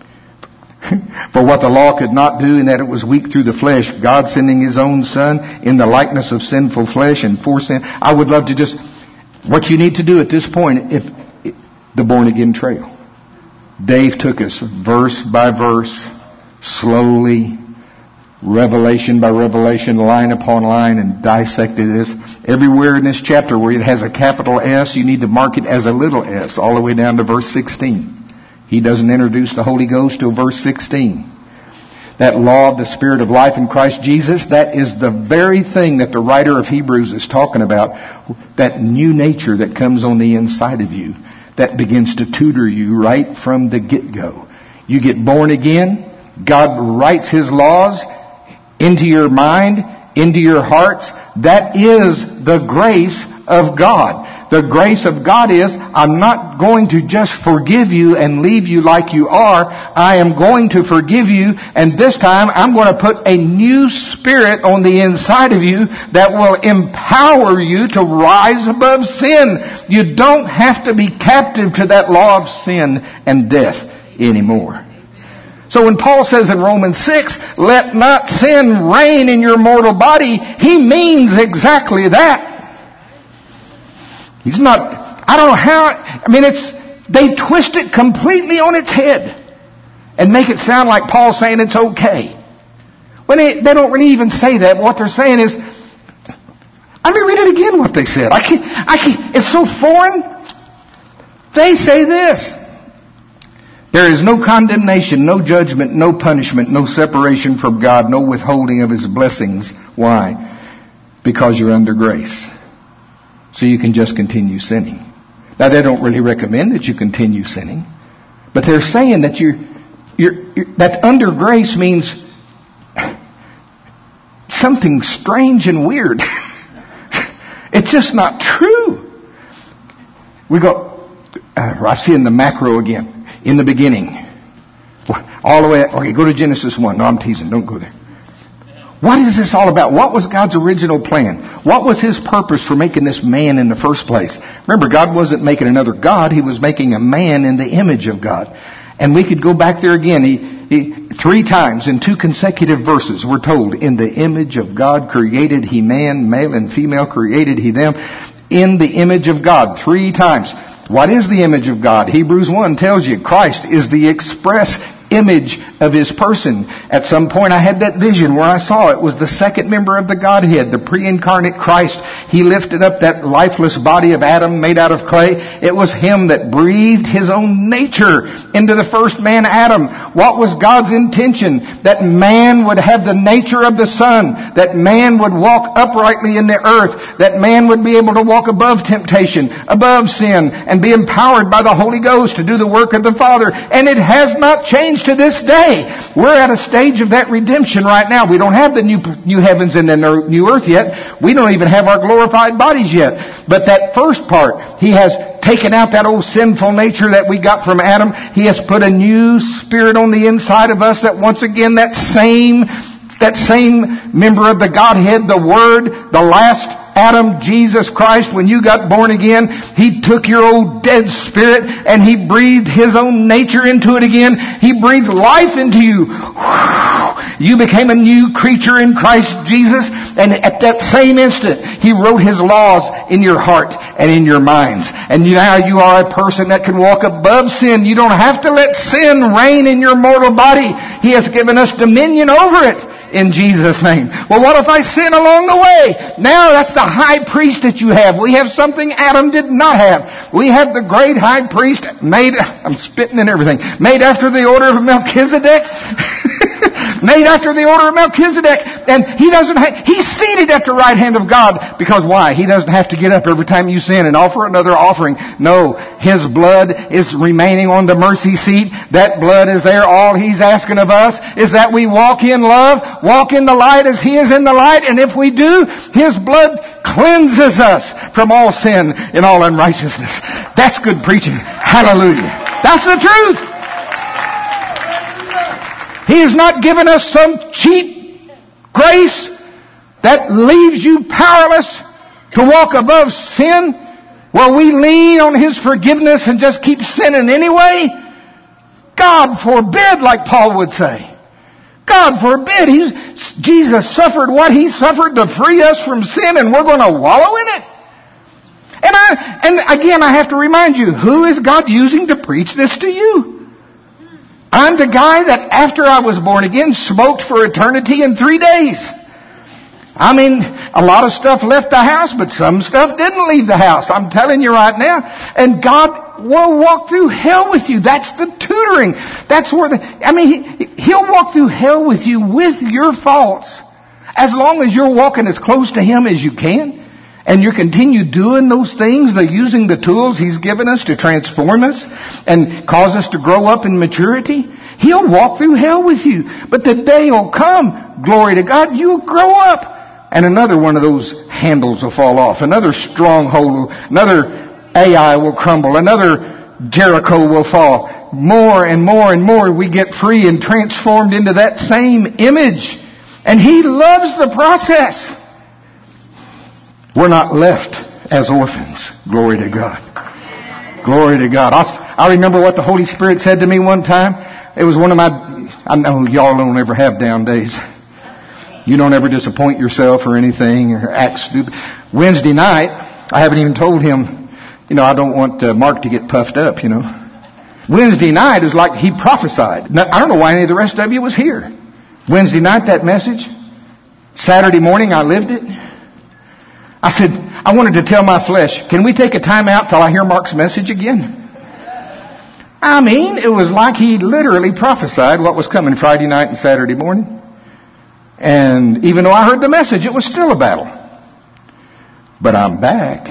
For what the law could not do, in that it was weak through the flesh, God sending His own Son in the likeness of sinful flesh and for sin. I would love to just, what you need to do at this point, if the born again trail. Dave took us verse by verse, slowly, revelation by revelation, line upon line, and dissected this. Everywhere in this chapter where it has a capital S, you need to mark it as a little s, all the way down to verse sixteen. He doesn't introduce the Holy Ghost till verse sixteen. That law of the Spirit of life in Christ Jesus, that is the very thing that the writer of Hebrews is talking about. That new nature that comes on the inside of you, that begins to tutor you right from the get-go. You get born again, God writes His laws into your mind, into your hearts. That is the grace of God. The grace of God is, I'm not going to just forgive you and leave you like you are. I am going to forgive you, and this time I'm going to put a new spirit on the inside of you that will empower you to rise above sin. You don't have to be captive to that law of sin and death anymore. So when Paul says in Romans six, let not sin reign in your mortal body, he means exactly that. He's not, I don't know how, I mean it's, they twist it completely on its head and make it sound like Paul's saying it's okay. When they, they don't really even say that. What they're saying is, let me read it again what they said. I can't, I can't, it's so foreign. They say this. There is no condemnation, no judgment, no punishment, no separation from God, no withholding of His blessings. Why? Because you're under grace. So you can just continue sinning. Now they don't really recommend that you continue sinning, but they're saying that you're, you're, you're that under grace means something strange and weird. It's just not true. We go, uh, I see in the macro again. In the beginning. All the way, okay, go to Genesis one. No, I'm teasing. Don't go there. What is this all about? What was God's original plan? What was His purpose for making this man in the first place? Remember, God wasn't making another God. He was making a man in the image of God. And we could go back there again. He, he, three times in two consecutive verses we're told, in the image of God created He man, male and female created He them. In the image of God. Three times. What is the image of God? Hebrews one tells you Christ is the express image of His person. At some point I had that vision where I saw it was the second member of the Godhead, the pre-incarnate Christ. He lifted up that lifeless body of Adam made out of clay. It was Him that breathed His own nature into the first man, Adam. What was God's intention? That man would have the nature of the Son. That man would walk uprightly in the earth. That man would be able to walk above temptation, above sin, and be empowered by the Holy Ghost to do the work of the Father. And it has not changed to this day. We're at a stage of that redemption right now. We don't have the new new heavens and the new earth yet. We don't even have our glorified bodies yet. But that first part, He has taken out that old sinful nature that we got from Adam. He has put a new spirit on the inside of us that once again that same that same member of the Godhead, the Word, the last Adam, Jesus Christ, when you got born again, He took your old dead spirit and He breathed His own nature into it again. He breathed life into you. You became a new creature in Christ Jesus, and at that same instant, He wrote His laws in your heart and in your minds. And now you are a person that can walk above sin. You don't have to let sin reign in your mortal body. He has given us dominion over it. In Jesus' name. Well, what if I sin along the way? Now that's the high priest that you have. We have something Adam did not have. We have the great high priest made, I'm spitting and everything, made after the order of Melchizedek. Made after the order of Melchizedek. And he doesn't have, he's seated at the right hand of God. Because why? He doesn't have to get up every time you sin and offer another offering. No, His blood is remaining on the mercy seat. That blood is there. All He's asking of us is that we walk in love, walk in the light as He is in the light. And if we do, His blood cleanses us from all sin and all unrighteousness. That's good preaching. Hallelujah. That's the truth. He has not given us some cheap grace that leaves you powerless to walk above sin, where we lean on His forgiveness and just keep sinning anyway. God forbid, like Paul would say. God forbid. He's, Jesus suffered what He suffered to free us from sin, and we're going to wallow in it. And I, and again, I have to remind you, who is God using to preach this to you? I'm the guy that after I was born again smoked for eternity in three days. I mean, a lot of stuff left the house, but some stuff didn't leave the house. I'm telling you right now. And God will walk through hell with you. That's the tutoring. That's where the, I mean, he, He'll walk through hell with you with your faults. As long as you're walking as close to Him as you can. And you continue doing those things, they're using the tools He's given us to transform us and cause us to grow up in maturity. He'll walk through hell with you. But the day will come, glory to God, you'll grow up. And another one of those handles will fall off. Another stronghold, another Ai will crumble. Another Jericho will fall. More and more and more we get free and transformed into that same image. And He loves the process. We're not left as orphans. Glory to God. Glory to God. I, I remember what the Holy Spirit said to me one time. It was one of my, I know y'all don't ever have down days. You don't ever disappoint yourself or anything or act stupid. Wednesday night, I haven't even told him, you know, I don't want uh, Mark to get puffed up, you know. Wednesday night is like he prophesied. Now, I don't know why any of the rest of you was here. Wednesday night, that message. Saturday morning, I lived it. I said, I wanted to tell my flesh, can we take a time out till I hear Mark's message again? I mean, it was like he literally prophesied what was coming Friday night and Saturday morning. And even though I heard the message, it was still a battle. But I'm back.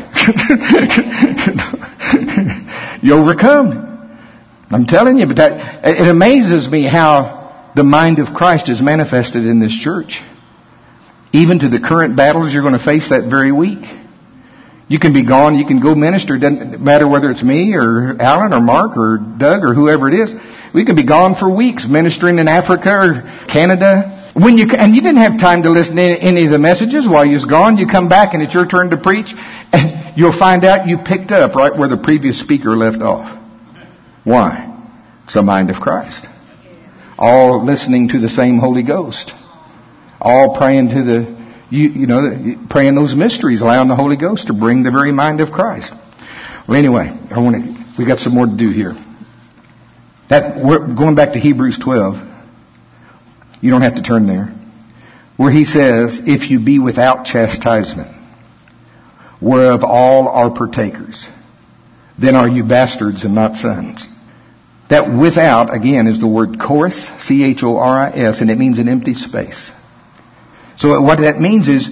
You overcome. I'm telling you, but that, it amazes me how the mind of Christ is manifested in this church. Even to the current battles you're going to face that very week. You can be gone, you can go minister, doesn't matter whether it's me or Alan or Mark or Doug or whoever it is. We can be gone for weeks ministering in Africa or Canada. When you, and you didn't have time to listen to any of the messages while you was gone. You come back and it's your turn to preach, and you'll find out you picked up right where the previous speaker left off. Why? It's the mind of Christ. All listening to the same Holy Ghost. All praying to the, you, you know, praying those mysteries, allowing the Holy Ghost to bring the very mind of Christ. Well, anyway, I want to, we got some more to do here. That, we're going back to Hebrews twelve. You don't have to turn there. Where he says, if you be without chastisement, whereof all are partakers, then are you bastards and not sons. That without, again, is the word chorus, C H O R I S, and it means an empty space. So what that means is,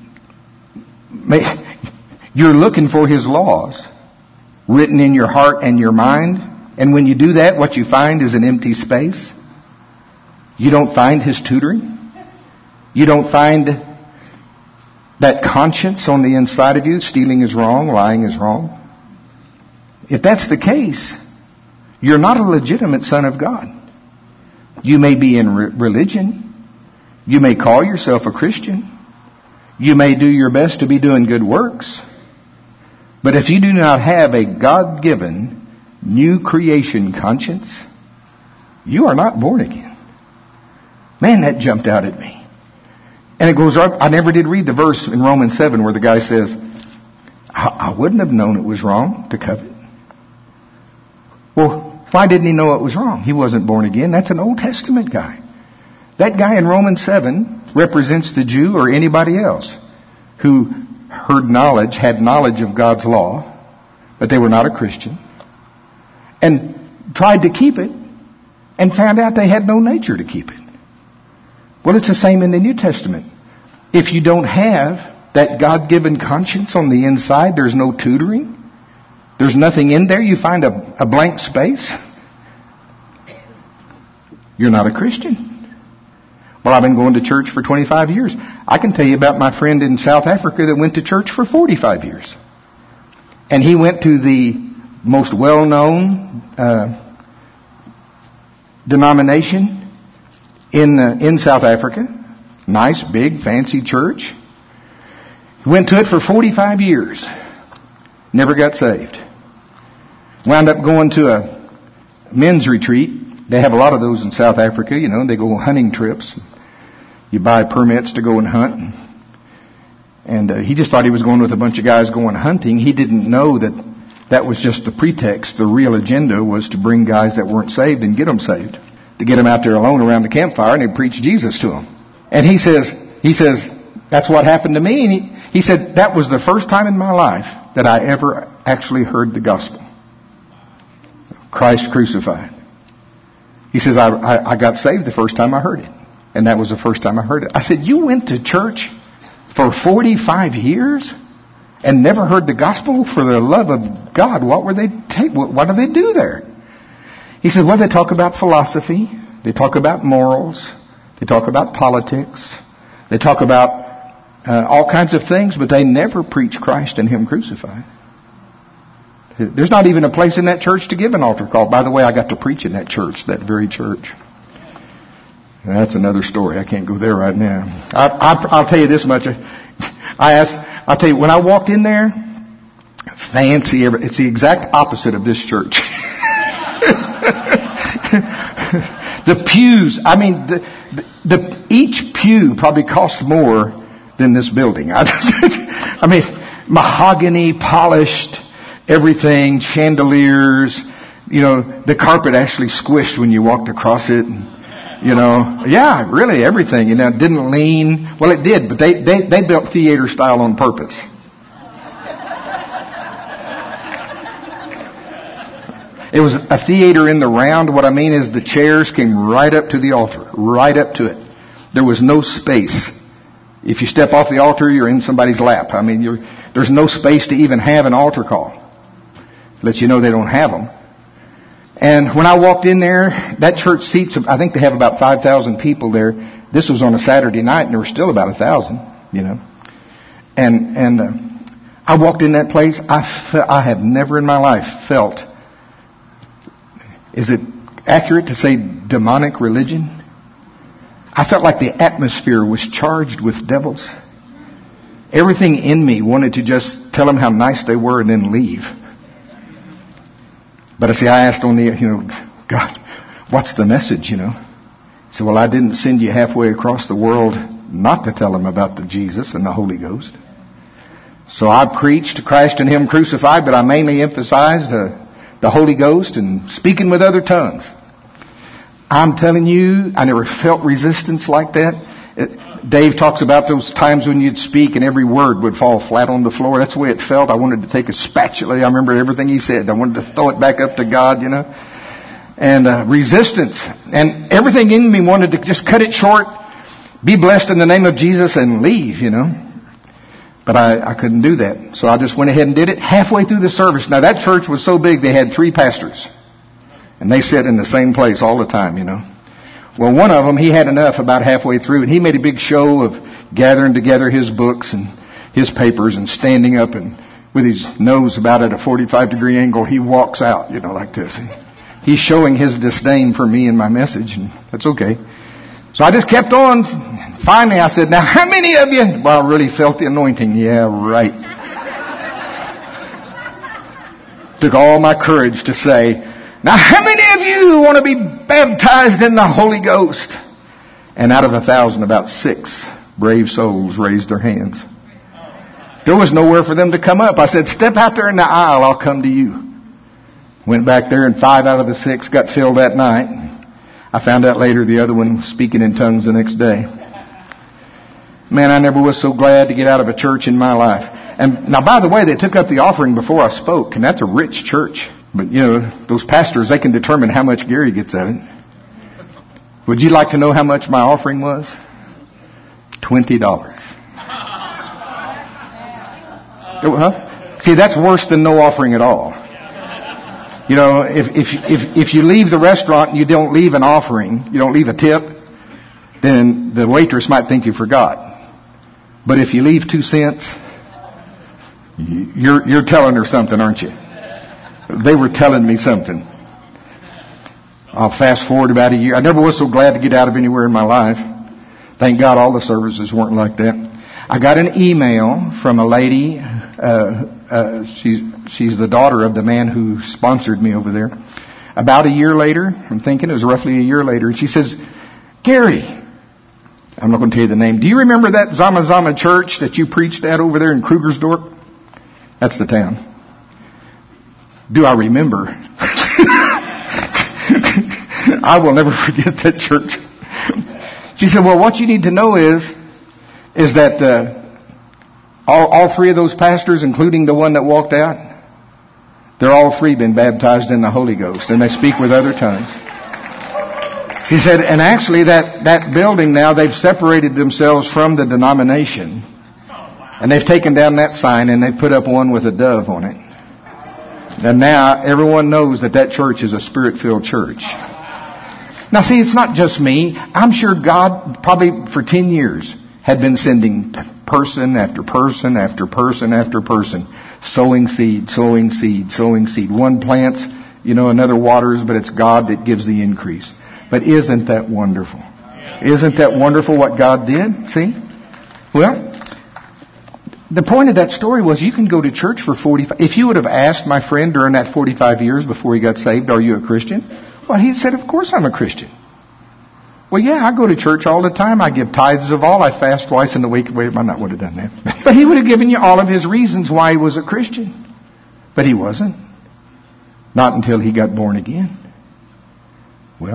you're looking for His laws written in your heart and your mind, and when you do that, what you find is an empty space. You don't find His tutoring. You don't find that conscience on the inside of you. Stealing is wrong. Lying is wrong. If that's the case, you're not a legitimate son of God. You may be in re- religion. You may call yourself a Christian. You may do your best to be doing good works. But if you do not have a God-given new creation conscience, you are not born again. Man, that jumped out at me. And it goes up. I never did read the verse in Romans seven where the guy says, I, I wouldn't have known it was wrong to covet. Well, why didn't he know it was wrong? He wasn't born again. That's an Old Testament guy. That guy in Romans seven represents the Jew or anybody else who heard knowledge, had knowledge of God's law, but they were not a Christian, and tried to keep it, and found out they had no nature to keep it. Well, it's the same in the New Testament. If you don't have that God-given conscience on the inside, there's no tutoring. There's nothing in there. You find a, a blank space. You're not a Christian. Well, I've been going to church for twenty-five years. I can tell you about my friend in South Africa that went to church for forty-five years. And he went to the most well-known uh, denomination in uh, in South Africa. Nice, big, fancy church. He went to it for forty-five years. Never got saved. Wound up going to a men's retreat. They have a lot of those in South Africa. You know, they go on hunting trips. You buy permits to go and hunt. And uh, he just thought he was going with a bunch of guys going hunting. He didn't know that that was just the pretext. The real agenda was to bring guys that weren't saved and get them saved. to get them out there alone around the campfire, and he'd preach Jesus to them. And he says, he says, that's what happened to me. And he, he said, that was the first time in my life that I ever actually heard the gospel. Christ crucified. He says, I, I, I got saved the first time I heard it. And that was the first time I heard it. I said, you went to church for forty-five years and never heard the gospel? For the love of God, what were they take? What, what do they do there? He said, well, they talk about philosophy. They talk about morals. They talk about politics. They talk about uh, all kinds of things, but they never preach Christ and Him crucified. There's not even a place in that church to give an altar call. By the way, I got to preach in that church, that very church. And that's another story. I can't go there right now. I, I, I'll tell you this much. I asked, I'll tell you, when I walked in there, fancy, it's the exact opposite of this church. The pews, I mean, the, the, the each pew probably cost more than this building. I, I mean, mahogany, polished, everything, chandeliers, you know, the carpet actually squished when you walked across it. And, you know, yeah, really everything, you know, it didn't lean. Well, it did, but they, they, they built theater style on purpose. It was a theater in the round. What I mean is the chairs came right up to the altar, right up to it. There was no space. If you step off the altar, you're in somebody's lap. I mean, you're, there's no space to even have an altar call. Let you know they don't have them. And when I walked in there, that church seats, I think they have about five thousand people there. This was on a Saturday night, and there were still about a thousand, you know. And and uh, I walked in that place. I fe- I have never in my life felt, is it accurate to say demonic religion? I felt like the atmosphere was charged with devils. Everything in me wanted to just tell them how nice they were and then leave. But I see, I asked on the, you know, God, what's the message, you know? He said, well, I didn't send you halfway across the world not to tell them about the Jesus and the Holy Ghost. So I preached Christ and Him crucified, but I mainly emphasized uh, the Holy Ghost and speaking with other tongues. I'm telling you, I never felt resistance like that. It, Dave talks about those times when you'd speak and every word would fall flat on the floor. That's the way it felt. I wanted to take a spatula. I remember everything he said. I wanted to throw it back up to God, you know. And uh, resistance. And everything in me wanted to just cut it short, be blessed in the name of Jesus, and leave, you know. But I, I couldn't do that. So I just went ahead and did it halfway through the service. Now that church was so big they had three pastors. And they sat in the same place all the time, you know. Well, one of them, he had enough about halfway through, and he made a big show of gathering together his books and his papers and standing up, and with his nose about at a forty-five degree angle, he walks out, you know, like this. He's showing his disdain for me and my message, and that's okay. So I just kept on. Finally, I said, now, how many of you? Well, I really felt the anointing. Yeah, right. Took all my courage to say, now, how many of you want to be baptized in the Holy Ghost? And out of a thousand, about six brave souls raised their hands. There was nowhere for them to come up. I said, step out there in the aisle, I'll come to you. Went back there, and five out of the six got filled that night. I found out later the other one was speaking in tongues the next day. Man, I never was so glad to get out of a church in my life. And now, by the way, they took up the offering before I spoke, and that's a rich church. But, you know, those pastors, they can determine how much Gary gets of it. Would you like to know how much my offering was? Twenty dollars. Huh? See, that's worse than no offering at all. You know, if, if, if, if you leave the restaurant and you don't leave an offering, you don't leave a tip, then the waitress might think you forgot. But if you leave two cents, you're, you're telling her something, aren't you? They were telling me something. I'll fast forward about a year. I never was so glad to get out of anywhere in my life. Thank God all the services weren't like that. I got an email from a lady. Uh, uh, she's, she's the daughter of the man who sponsored me over there. About a year later, I'm thinking it was roughly a year later, and she says, Gary, I'm not going to tell you the name. Do you remember that Zama Zama church that you preached at over there in Krugersdorp? That's the town. Do I remember? I will never forget that church. She said, well, what you need to know is, is that uh, all, all three of those pastors, including the one that walked out, they're all three been baptized in the Holy Ghost, and they speak with other tongues. She said, and actually that, that building now, they've separated themselves from the denomination, and they've taken down that sign, and they've put up one with a dove on it. And now everyone knows that that church is a Spirit-filled church. Now see, it's not just me. I'm sure God, probably for ten years, had been sending person after person after person after person, sowing seed, sowing seed, sowing seed. One plants, you know, another waters, but it's God that gives the increase. But isn't that wonderful? Isn't that wonderful what God did? See? Well, the point of that story was you can go to church for forty-five. If you would have asked my friend during that forty-five years before he got saved, are you a Christian? Well, he said, of course I'm a Christian. Well, yeah, I go to church all the time. I give tithes of all. I fast twice in the week. Wait, I not would have done that. But he would have given you all of his reasons why he was a Christian. But he wasn't. Not until he got born again. Well,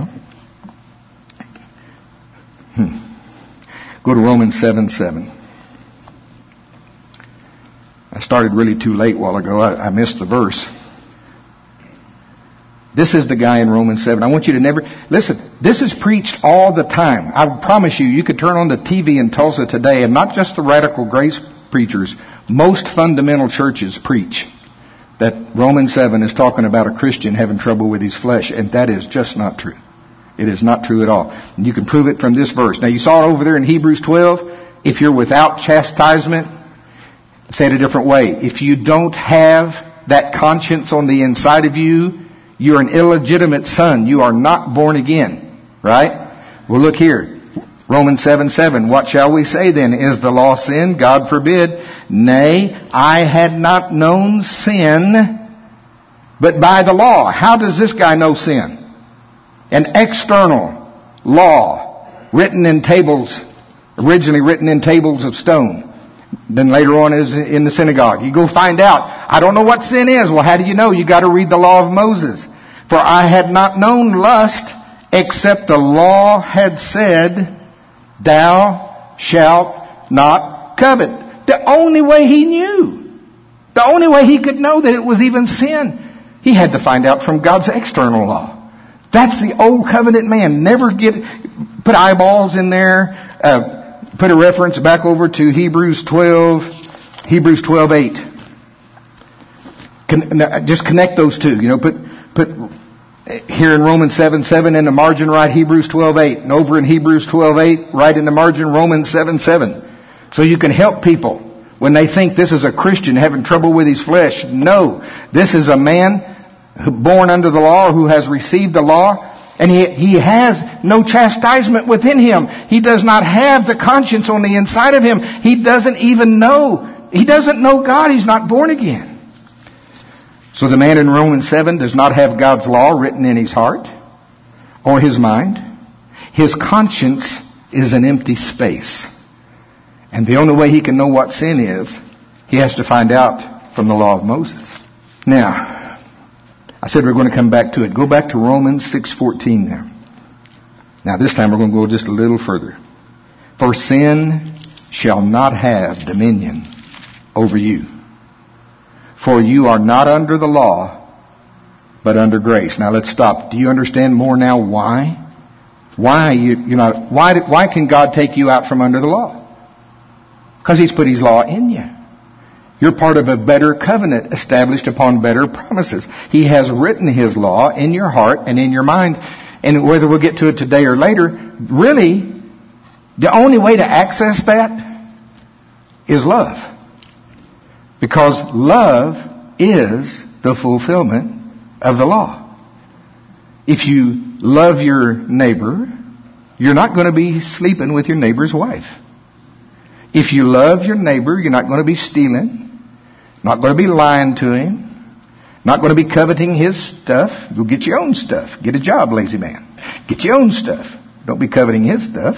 hmm. Go to Romans seven seven. I started really too late a while ago. I, I missed the verse. This is the guy in Romans seven. I want you to never... Listen, this is preached all the time. I promise you, you could turn on the T V in Tulsa today, and not just the radical grace preachers. Most fundamental churches preach that Romans seven is talking about a Christian having trouble with his flesh, and that is just not true. It is not true at all. And you can prove it from this verse. Now, you saw it over there in Hebrews twelve. If you're without chastisement, say it a different way. If you don't have that conscience on the inside of you, you're an illegitimate son. You are not born again. Right? Well, look here. Romans seven seven. What shall we say then? Is the law sin? God forbid. Nay, I had not known sin, but by the law. How does this guy know sin? An external law written in tables, originally written in tables of stone. Then later on is in the synagogue. You go find out. I don't know what sin is. Well, how do you know? You got to read the law of Moses. For I had not known lust, except the law had said, thou shalt not covet. The only way he knew, the only way he could know that it was even sin, he had to find out from God's external law. That's the old covenant man. Never get, put eyeballs in there, uh, put a reference back over to Hebrews twelve, Hebrews twelve eight. Con- just connect those two. You know, put put here in Romans seven seven in the margin, write Hebrews twelve eight, and over in Hebrews twelve eight, write in the margin Romans seven seven. So you can help people when they think this is a Christian having trouble with his flesh. No, this is a man who born under the law, who has received the law. And he, he has no chastisement within him. He does not have the conscience on the inside of him. He doesn't even know. He doesn't know God. He's not born again. So the man in Romans seven does not have God's law written in his heart or his mind. His conscience is an empty space. And the only way he can know what sin is, he has to find out from the law of Moses. Now, I said we're going to come back to it. Go back to Romans six fourteen now. Now this time we're going to go just a little further. For sin shall not have dominion over you. For you are not under the law, but under grace. Now let's stop. Do you understand more now why? Why you, you're not, why, why can God take you out from under the law? Because He's put His law in you. You're part of a better covenant established upon better promises. He has written His law in your heart and in your mind. And whether we'll get to it today or later, really, the only way to access that is love. Because love is the fulfillment of the law. If you love your neighbor, you're not going to be sleeping with your neighbor's wife. If you love your neighbor, you're not going to be stealing. Not going to be lying to him. Not going to be coveting his stuff. Go get your own stuff. Get a job, lazy man. Get your own stuff. Don't be coveting his stuff.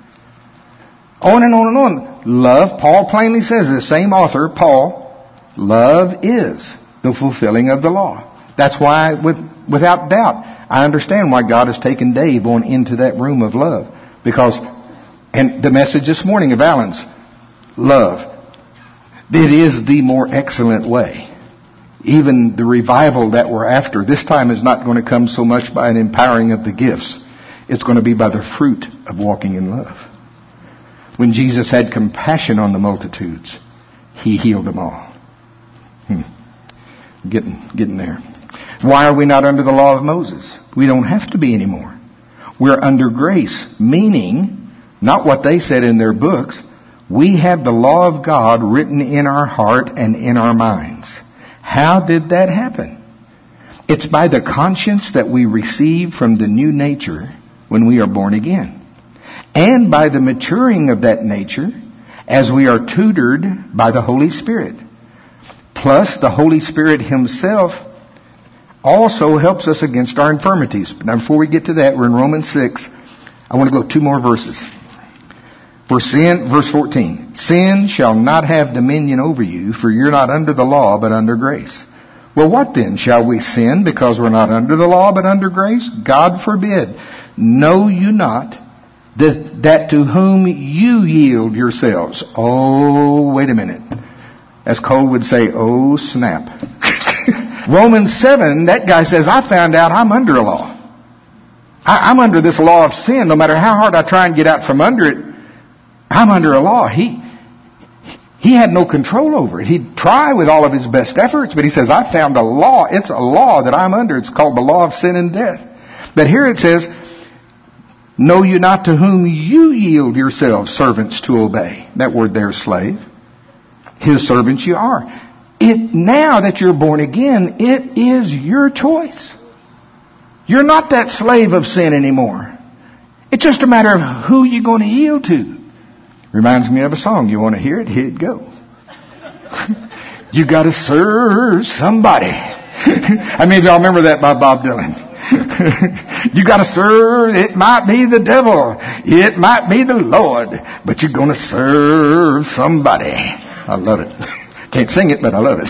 On and on and on. Love, Paul plainly says, the same author, Paul, love is the fulfilling of the law. That's why, with, without doubt, I understand why God has taken Dave on into that room of love. Because, and the message this morning of Alan's, love. It is the more excellent way. Even the revival that we're after, this time is not going to come so much by an empowering of the gifts. It's going to be by the fruit of walking in love. When Jesus had compassion on the multitudes, He healed them all. Hmm. Getting, getting there. Why are we not under the law of Moses? We don't have to be anymore. We're under grace, meaning, not what they said in their books, we have the law of God written in our heart and in our minds. How did that happen? It's by the conscience that we receive from the new nature when we are born again. And by the maturing of that nature as we are tutored by the Holy Spirit. Plus, the Holy Spirit Himself also helps us against our infirmities. Now, before we get to that, we're in Romans six. I want to go two more verses. For sin, verse fourteen, sin shall not have dominion over you, for you're not under the law, but under grace. Well, what then? Shall we sin because we're not under the law, but under grace? God forbid. Know you not that, that to whom you yield yourselves. Oh, wait a minute. As Cole would say, oh, snap. Romans seven, that guy says, I found out I'm under a law. I, I'm under this law of sin. No matter how hard I try and get out from under it, I'm under a law. He he had no control over it. He'd try with all of his best efforts, but he says, I found a law. It's a law that I'm under. It's called the law of sin and death. But here it says, know you not to whom you yield yourselves servants to obey. That word there, slave. His servants you are. It, now that you're born again, it is your choice. You're not that slave of sin anymore. It's just a matter of who you're going to yield to. Reminds me of a song. You want to hear it? Here it goes. You got to serve somebody. I mean, y'all remember that by Bob Dylan. You got to serve. It might be the devil. It might be the Lord. But you're going to serve somebody. I love it. Can't sing it, but I love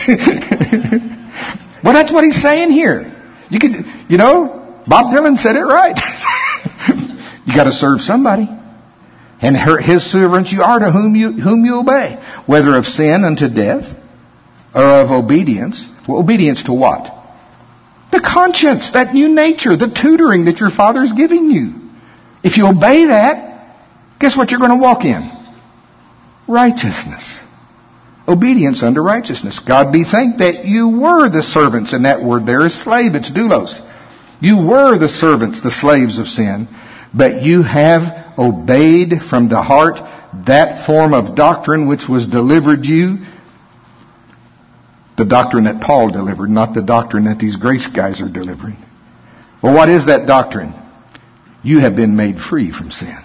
it. Well, that's what he's saying here. You could, you know, Bob Dylan said it right. You got to serve somebody. And her, his servants you are to whom you, whom you obey. Whether of sin unto death or of obedience. Well, obedience to what? The conscience, that new nature, the tutoring that your Father's giving you. If you obey that, guess what you're going to walk in? Righteousness. Obedience unto righteousness. God be thanked that you were the servants, and that word there is slave, it's doulos. You were the servants, the slaves of sin, but you have obeyed from the heart that form of doctrine which was delivered you. The doctrine that Paul delivered, not the doctrine that these grace guys are delivering. Well, what is that doctrine? You have been made free from sin.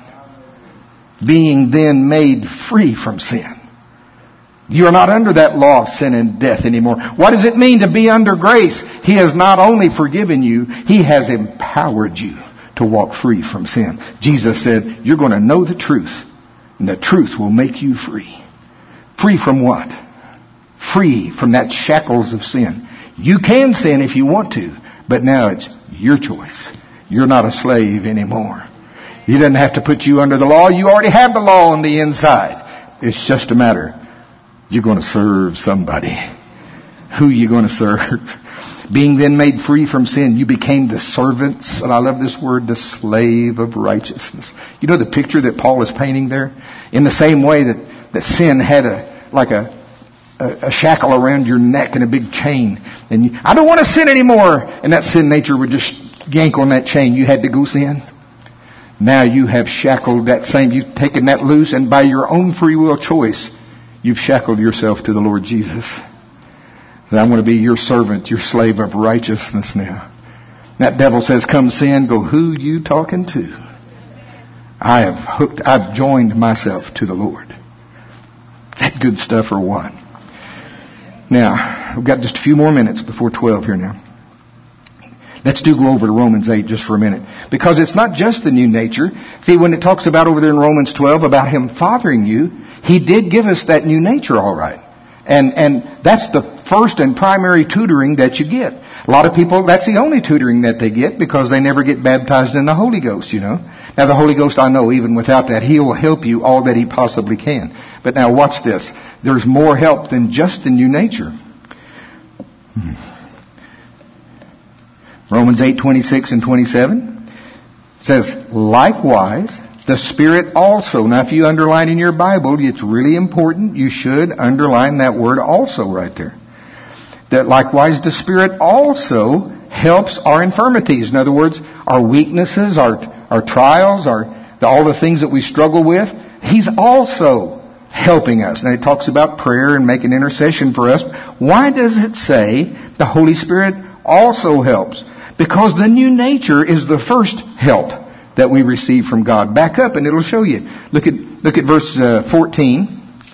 Being then made free from sin. You are not under that law of sin and death anymore. What does it mean to be under grace? He has not only forgiven you, He has empowered you to walk free from sin. Jesus said, you're going to know the truth, and the truth will make you free. Free from what? Free from that shackles of sin. You can sin if you want to, but now it's your choice. You're not a slave anymore. He doesn't have to put you under the law. You already have the law on the inside. It's just a matter. You're going to serve somebody. Who are you going to serve? Being then made free from sin, you became the servants, and I love this word, the slave of righteousness. You know the picture that Paul is painting there? In the same way that, that sin had a, like a, a, a shackle around your neck and a big chain. And you, I don't want to sin anymore. And that sin nature would just yank on that chain. You had to go sin. Now you have shackled that same, you've taken that loose, and by your own free will choice, you've shackled yourself to the Lord Jesus. And I'm going to be your servant, your slave of righteousness now. That devil says, come sin. Go, who you talking to? I have hooked, I've joined myself to the Lord. Is that good stuff or what? Now, we've got just a few more minutes before twelve here now. Let's do go over to Romans eight just for a minute. Because it's not just the new nature. See, when it talks about over there in Romans twelve about Him fathering you, He did give us that new nature all right. And, and that's the first and primary tutoring that you get. A lot of people, that's the only tutoring that they get because they never get baptized in the Holy Ghost, you know. Now the Holy Ghost, I know, even without that, He will help you all that He possibly can. But now watch this. There's more help than just the new nature. Romans eight, twenty-six and twenty-seven says, likewise, the Spirit also. Now if you underline in your Bible, it's really important. You should underline that word also right there. That likewise the Spirit also helps our infirmities. In other words, our weaknesses, our, our trials, our, the, all the things that we struggle with. He's also helping us. Now it talks about prayer and making intercession for us. Why does it say the Holy Spirit also helps? Because the new nature is the first help that we receive from God. Back up and it'll show you. Look at, look at verse uh, fourteen.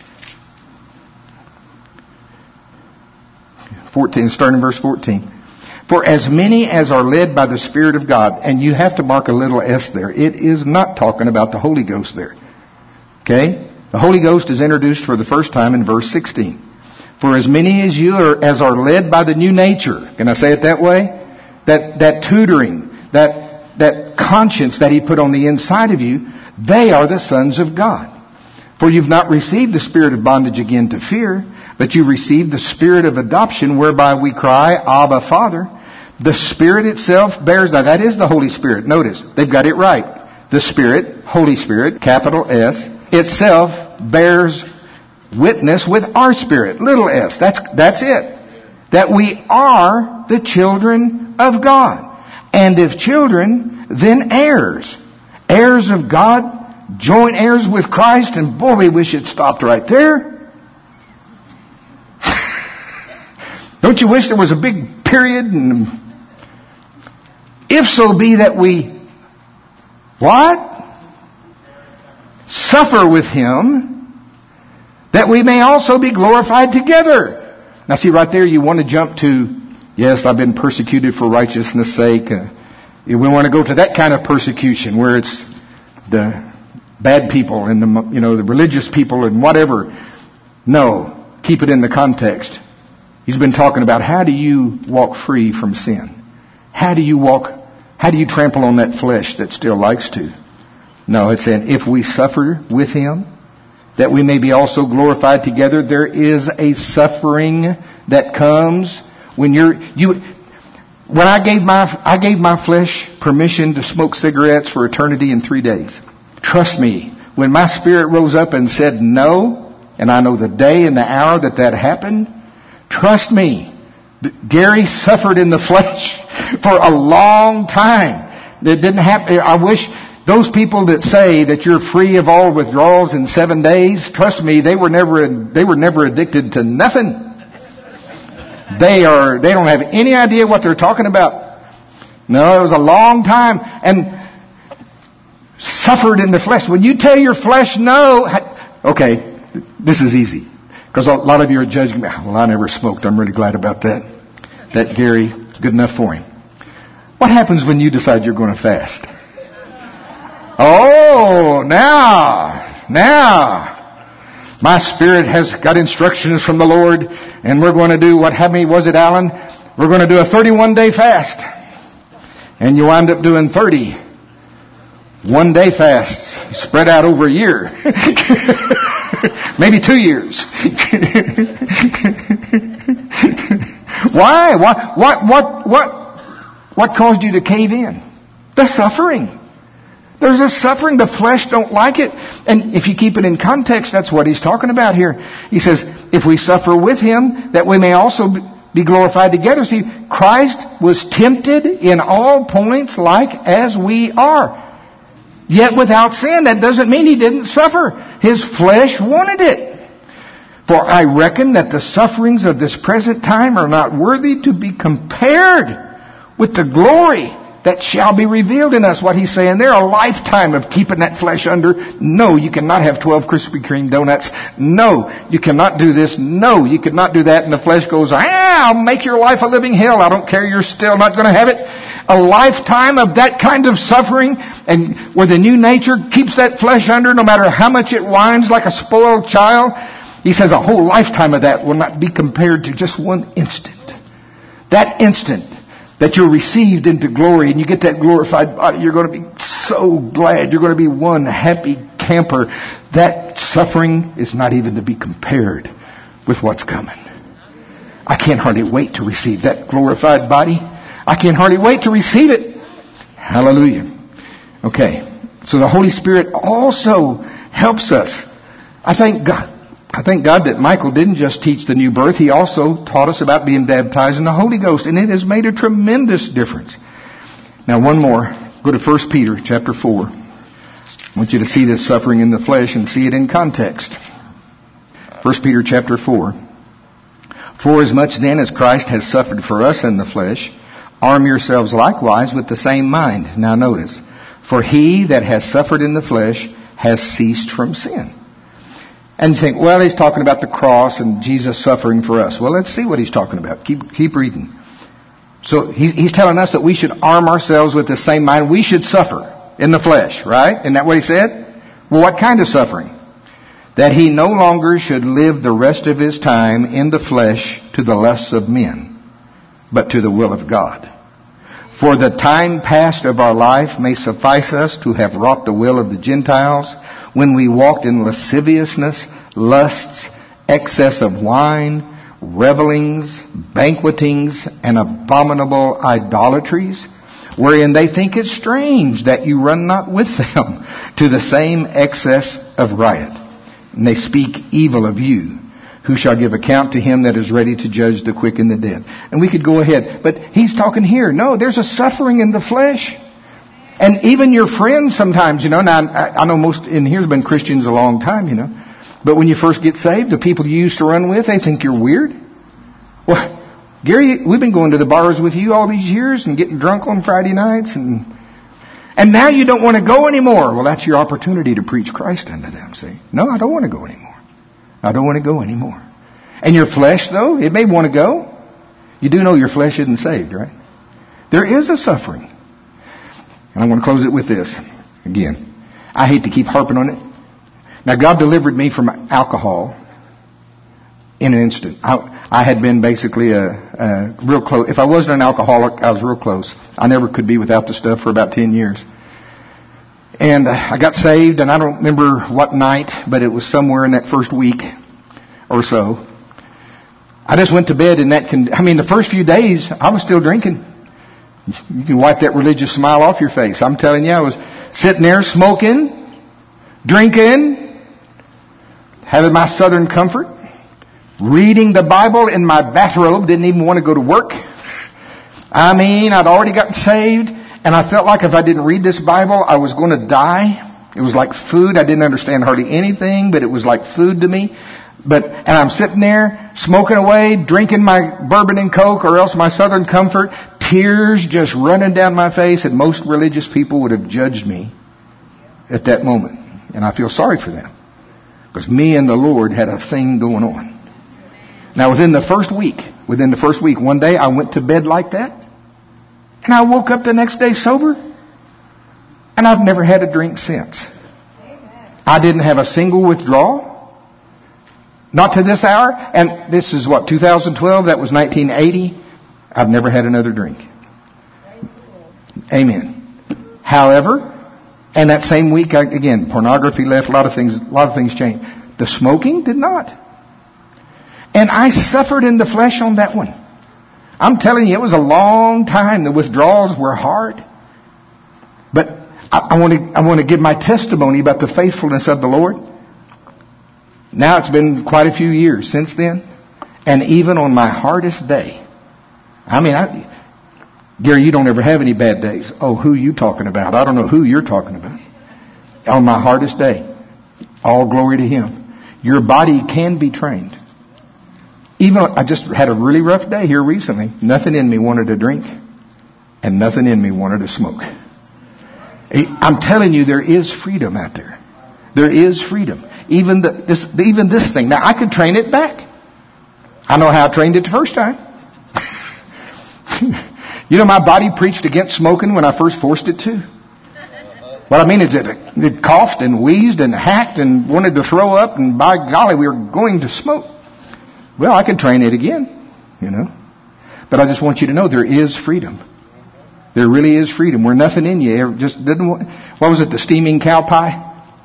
fourteen, starting in verse fourteen. For as many as are led by the Spirit of God, and you have to mark a little S there. It is not talking about the Holy Ghost there. Okay? The Holy Ghost is introduced for the first time in verse sixteen. For as many as you are, as are led by the new nature. Can I say it that way? That, that tutoring, that, that conscience that He put on the inside of you, they are the sons of God. For you've not received the spirit of bondage again to fear, but you received the spirit of adoption, whereby we cry, Abba, Father. The Spirit itself bears, now that is the Holy Spirit. Notice, they've got it right. The Spirit, Holy Spirit, capital S, itself bears witness with our spirit, little s. That's, that's it. That we are the children of God. And if children, then heirs. Heirs of God, joint heirs with Christ, and boy, we wish it stopped right there. Don't you wish there was a big period? And if so be that we, what? Suffer with Him, that we may also be glorified together. Now see right there, you want to jump to, yes, I've been persecuted for righteousness' sake. Uh, we want to go to that kind of persecution where it's the bad people and the, you know, the religious people and whatever. No, keep it in the context. He's been talking about how do you walk free from sin? How do you walk, how do you trample on that flesh that still likes to? No, it's saying if we suffer with Him, that we may be also glorified together. There is a suffering that comes when you're, you, when I gave my, I gave my flesh permission to smoke cigarettes for eternity in three days. Trust me, when my spirit rose up and said no, and I know the day and the hour that that happened, trust me, Gary suffered in the flesh for a long time. It didn't happen. I wish those people that say that you're free of all withdrawals in seven days, trust me, they were never, they were never addicted to nothing. They are, they don't have any idea what they're talking about. No, it was a long time and suffered in the flesh. When you tell your flesh no, okay, this is easy. Because a lot of you are judging me. Well, I never smoked. I'm really glad about that. That Gary, good enough for him. What happens when you decide you're going to fast? Oh, now, now, my spirit has got instructions from the Lord, and we're going to do what, how many was it, Alan? We're going to do a thirty-one day fast. And you wind up doing thirty one day fasts spread out over a year. Maybe two years. Why? What, what, what, what, what caused you to cave in? The suffering. There's a suffering. The flesh don't like it. And if you keep it in context, that's what he's talking about here. He says, if we suffer with Him, that we may also be glorified together. See, Christ was tempted in all points like as we are, yet without sin. That doesn't mean He didn't suffer. His flesh wanted it. For I reckon that the sufferings of this present time are not worthy to be compared with the glory that shall be revealed in us. What he's saying there, a lifetime of keeping that flesh under. No, you cannot have twelve Krispy Kreme donuts. No, you cannot do this. No, you cannot do that. And the flesh goes, ah, I'll make your life a living hell. I don't care. You're still not going to have it. A lifetime of that kind of suffering, and where the new nature keeps that flesh under no matter how much it whines like a spoiled child. He says a whole lifetime of that will not be compared to just one instant. That instant that you're received into glory and you get that glorified body, you're going to be so glad. You're going to be one happy camper. That suffering is not even to be compared with what's coming. I can't hardly wait to receive that glorified body. I can't hardly wait to receive it. Hallelujah. Okay. So the Holy Spirit also helps us. I thank God. I thank God that Michael didn't just teach the new birth. He also taught us about being baptized in the Holy Ghost. And it has made a tremendous difference. Now one more. Go to First Peter chapter four. I want you to see this suffering in the flesh and see it in context. First Peter chapter four. For as much then as Christ has suffered for us in the flesh, arm yourselves likewise with the same mind. Now notice. For he that has suffered in the flesh has ceased from sin. And you think, well, he's talking about the cross and Jesus suffering for us. Well, let's see what he's talking about. Keep keep reading. So he's, he's telling us that we should arm ourselves with the same mind. We should suffer in the flesh, right? Isn't that what he said? Well, what kind of suffering? That he no longer should live the rest of his time in the flesh to the lusts of men, but to the will of God. For the time past of our life may suffice us to have wrought the will of the Gentiles, when we walked in lasciviousness, lusts, excess of wine, revelings, banquetings, and abominable idolatries, wherein they think it strange that you run not with them to the same excess of riot. And they speak evil of you, who shall give account to him that is ready to judge the quick and the dead. And we could go ahead, but he's talking here. No, there's a suffering in the flesh. And even your friends sometimes, you know, now I know most in here have been Christians a long time, you know. But when you first get saved, the people you used to run with, they think you're weird. Well, Gary, we've been going to the bars with you all these years and getting drunk on Friday nights and and now you don't want to go anymore. Well, that's your opportunity to preach Christ unto them, see. No, I don't want to go anymore. I don't want to go anymore. And your flesh, though, it may want to go. You do know your flesh isn't saved, right? There is a suffering. And I want to close it with this. Again, I hate to keep harping on it. Now, God delivered me from alcohol in an instant. I, I had been basically a, a real close. If I wasn't an alcoholic, I was real close. I never could be without the stuff for about ten years. And uh, I got saved, and I don't remember what night, but it was somewhere in that first week or so. I just went to bed in that. Con- I mean, the first few days, I was still drinking. You can wipe that religious smile off your face. I'm telling you, I was sitting there smoking, drinking, having my Southern comfort, reading the Bible in my bathrobe, didn't even want to go to work. I mean, I'd already gotten saved, and I felt like if I didn't read this Bible, I was going to die. It was like food. I didn't understand hardly anything, but it was like food to me. But, and I'm sitting there, smoking away, drinking my bourbon and Coke, or else my Southern comfort, tears just running down my face, and most religious people would have judged me at that moment. And I feel sorry for them. Because me and the Lord had a thing going on. Now within the first week, within the first week, one day I went to bed like that, and I woke up the next day sober, and I've never had a drink since. I didn't have a single withdrawal. Not to this hour. And this is what, two thousand twelve? That was nineteen eighty. I've never had another drink. Amen. However, and that same week, again, pornography left, a lot of things, a lot of things changed. The smoking did not. And I suffered in the flesh on that one. I'm telling you, it was a long time. The withdrawals were hard. But I, I want to, I want to give my testimony about the faithfulness of the Lord. Now it's been quite a few years since then. And even on my hardest day, I mean, I, Gary, you don't ever have any bad days. Oh, who are you talking about? I don't know who you're talking about. On my hardest day, all glory to Him. Your body can be trained. Even, I just had a really rough day here recently. Nothing in me wanted to drink, and nothing in me wanted to smoke. I'm telling you, there is freedom out there. There is freedom. Even the, this, even this thing. Now, I could train it back. I know how I trained it the first time. You know, my body preached against smoking when I first forced it to. What I mean is that it coughed and wheezed and hacked and wanted to throw up, and by golly, we were going to smoke. Well, I could train it again, you know. But I just want you to know there is freedom. There really is freedom. Where nothing in you ever just didn't want. What was it? The steaming cow pie?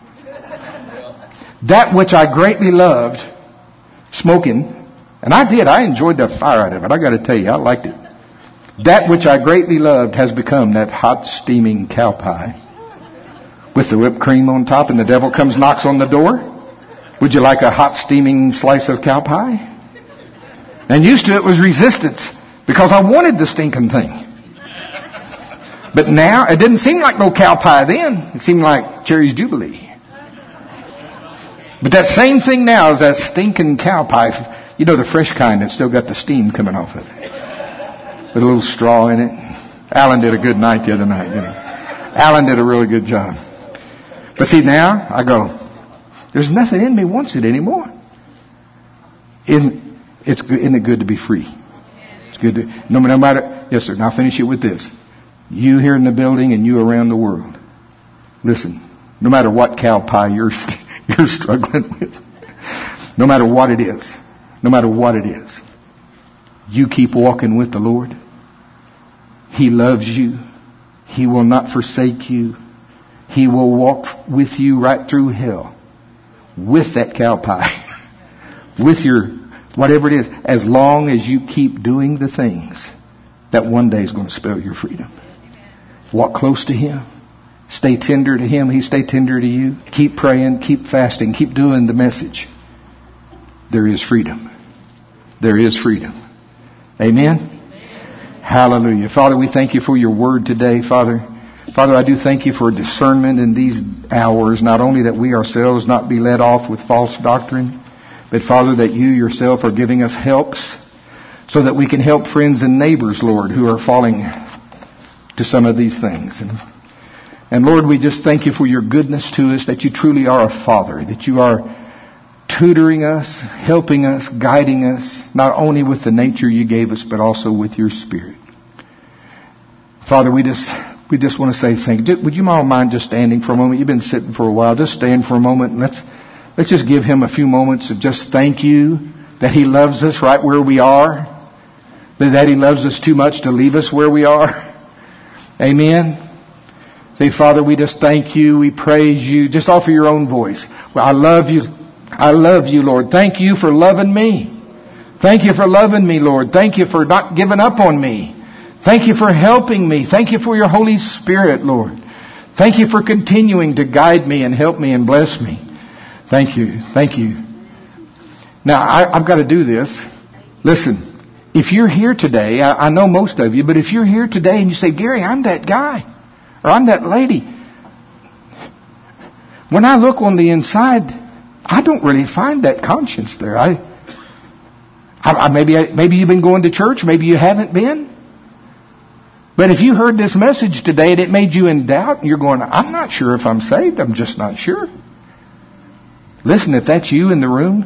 That which I greatly loved, smoking, and I did. I enjoyed the fire out of it. I got to tell you, I liked it. That which I greatly loved has become that hot steaming cow pie with the whipped cream on top, and the devil comes knocks on the door. Would you like a hot steaming slice of cow pie? And used to it was resistance because I wanted the stinking thing. But now it didn't seem like no cow pie then. It seemed like Cherry's Jubilee. But that same thing now is that stinking cow pie. You know, the fresh kind that's still got the steam coming off of it. With a little straw in it. Alan did a good night the other night, you know. Alan did a really good job. But see, now I go, there's nothing in me wants it anymore. Isn't, it's, isn't it good to be free? It's good to, no, no matter, yes sir, now I'll finish it with this. You here in the building and you around the world. Listen, no matter what cow pie you're, you're struggling with, no matter what it is, no matter what it is, you keep walking with the Lord. He loves you. He will not forsake you. He will walk with you right through hell. With that cow pie. With your, whatever it is. As long as you keep doing the things that one day is going to spell your freedom. Walk close to Him. Stay tender to Him. He stay tender to you. Keep praying. Keep fasting. Keep doing the message. There is freedom. There is freedom. Amen? Amen. Hallelujah. Father, we thank you for your word today, Father. Father, I do thank you for discernment in these hours, not only that we ourselves not be led off with false doctrine, but Father, that you yourself are giving us helps so that we can help friends and neighbors, Lord, who are falling to some of these things. And, and Lord, we just thank you for your goodness to us, that you truly are a Father, that you are tutoring us, helping us, guiding us, not only with the nature you gave us, but also with your Spirit. Father, we just we just want to say thank you. Would you all mind just standing for a moment? You've been sitting for a while. Just stand for a moment and let's let's just give him a few moments of just thank you that he loves us right where we are, that he loves us too much to leave us where we are. Amen. Say, Father, we just thank you. We praise you. Just offer your own voice. Well, I love you. I love you, Lord. Thank you for loving me. Thank you for loving me, Lord. Thank you for not giving up on me. Thank you for helping me. Thank you for your Holy Spirit, Lord. Thank you for continuing to guide me and help me and bless me. Thank you. Thank you. Now, I, I've got to do this. Listen, if you're here today, I, I know most of you, but if you're here today and you say, Gary, I'm that guy, or I'm that lady. When I look on the inside, I don't really find that conscience there. I, I, I maybe, I, maybe you've been going to church, maybe you haven't been. But if you heard this message today and it made you in doubt, and you're going, I'm not sure if I'm saved, I'm just not sure. Listen, if that's you in the room,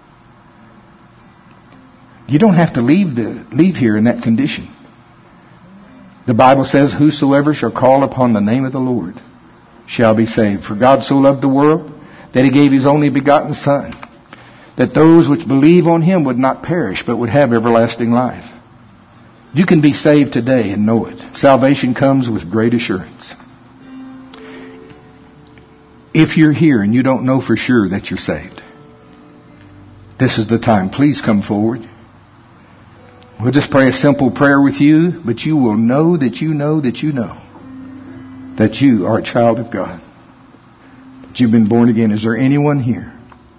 you don't have to leave the leave here in that condition. The Bible says, whosoever shall call upon the name of the Lord shall be saved. For God so loved the world that He gave His only begotten Son, that those which believe on Him would not perish, but would have everlasting life. You can be saved today and know it. Salvation comes with great assurance. If you're here and you don't know for sure that you're saved, this is the time. Please come forward. We'll just pray a simple prayer with you, but you will know that you know that you know that you are a child of God, that you've been born again. Is there anyone here?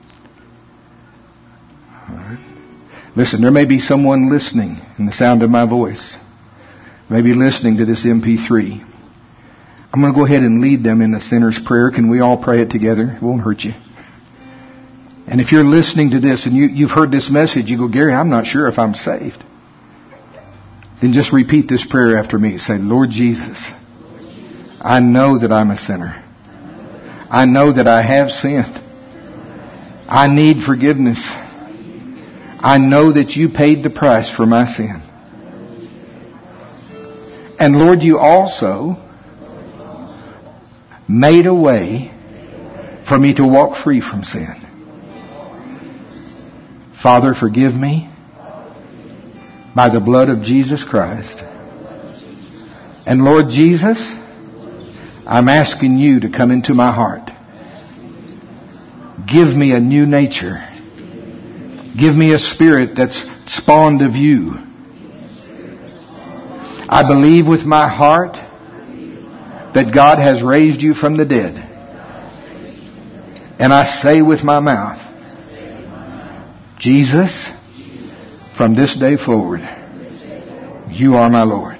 All right. Listen, there may be someone listening in the sound of my voice, maybe listening to this M P three. I'm going to go ahead and lead them in the sinner's prayer. Can we all pray it together? It won't hurt you. And if you're listening to this and you, you've heard this message, you go, Gary, I'm not sure if I'm saved. Then just repeat this prayer after me. Say, Lord Jesus, I know that I'm a sinner. I know that I have sinned. I need forgiveness. I know that you paid the price for my sin. And Lord, you also made a way for me to walk free from sin. Father, forgive me by the blood of Jesus Christ. And Lord Jesus, I'm asking you to come into my heart. Give me a new nature. Give me a spirit that's spawned of you. I believe with my heart that God has raised you from the dead. And I say with my mouth, Jesus, from this day forward, you are my Lord.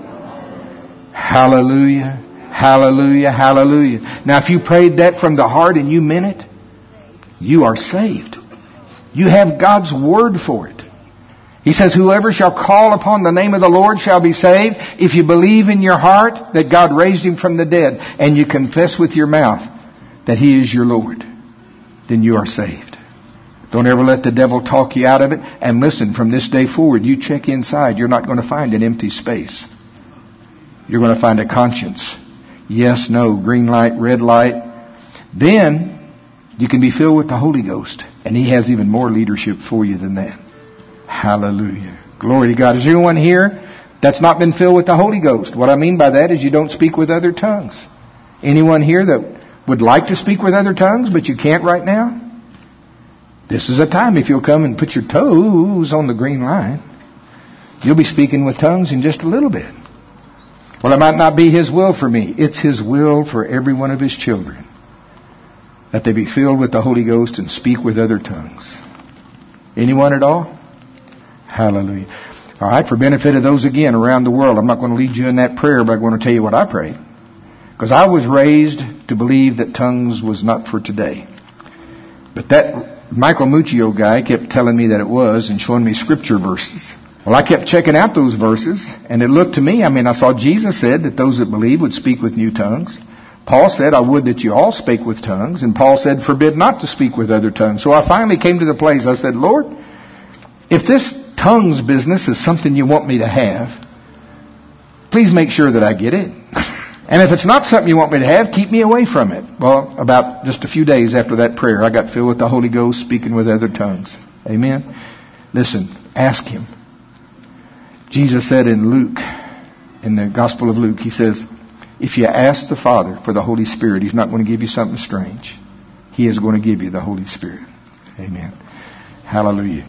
Hallelujah, hallelujah, hallelujah. Now if you prayed that from the heart and you meant it, you are saved. You have God's word for it. He says, whoever shall call upon the name of the Lord shall be saved. If you believe in your heart that God raised him from the dead and you confess with your mouth that he is your Lord, then you are saved. Don't ever let the devil talk you out of it. And listen, from this day forward, you check inside. You're not going to find an empty space. You're going to find a conscience. Yes, no, green light, red light. Then you can be filled with the Holy Ghost. And he has even more leadership for you than that. Hallelujah. Glory to God. Is there anyone here that's not been filled with the Holy Ghost? What I mean by that is you don't speak with other tongues. Anyone here that would like to speak with other tongues, but you can't right now? This is a time if you'll come and put your toes on the green line. You'll be speaking with tongues in just a little bit. Well, it might not be his will for me. It's his will for every one of his children, that they be filled with the Holy Ghost and speak with other tongues. Anyone at all? Hallelujah. All right, for benefit of those again around the world, I'm not going to lead you in that prayer, but I'm going to tell you what I prayed. Because I was raised to believe that tongues was not for today. But that Michael Muccio guy kept telling me that it was and showing me scripture verses. Well, I kept checking out those verses, and it looked to me, I mean, I saw Jesus said that those that believe would speak with new tongues. Paul said, I would that you all spake with tongues. And Paul said, forbid not to speak with other tongues. So I finally came to the place, I said, Lord, if this tongues business is something you want me to have, please make sure that I get it. And if it's not something you want me to have, keep me away from it. Well, about just a few days after that prayer, I got filled with the Holy Ghost, speaking with other tongues. Amen? Listen, ask him. Jesus said in Luke, in the Gospel of Luke, he says, if you ask the Father for the Holy Spirit, he's not going to give you something strange. He is going to give you the Holy Spirit. Amen. Hallelujah.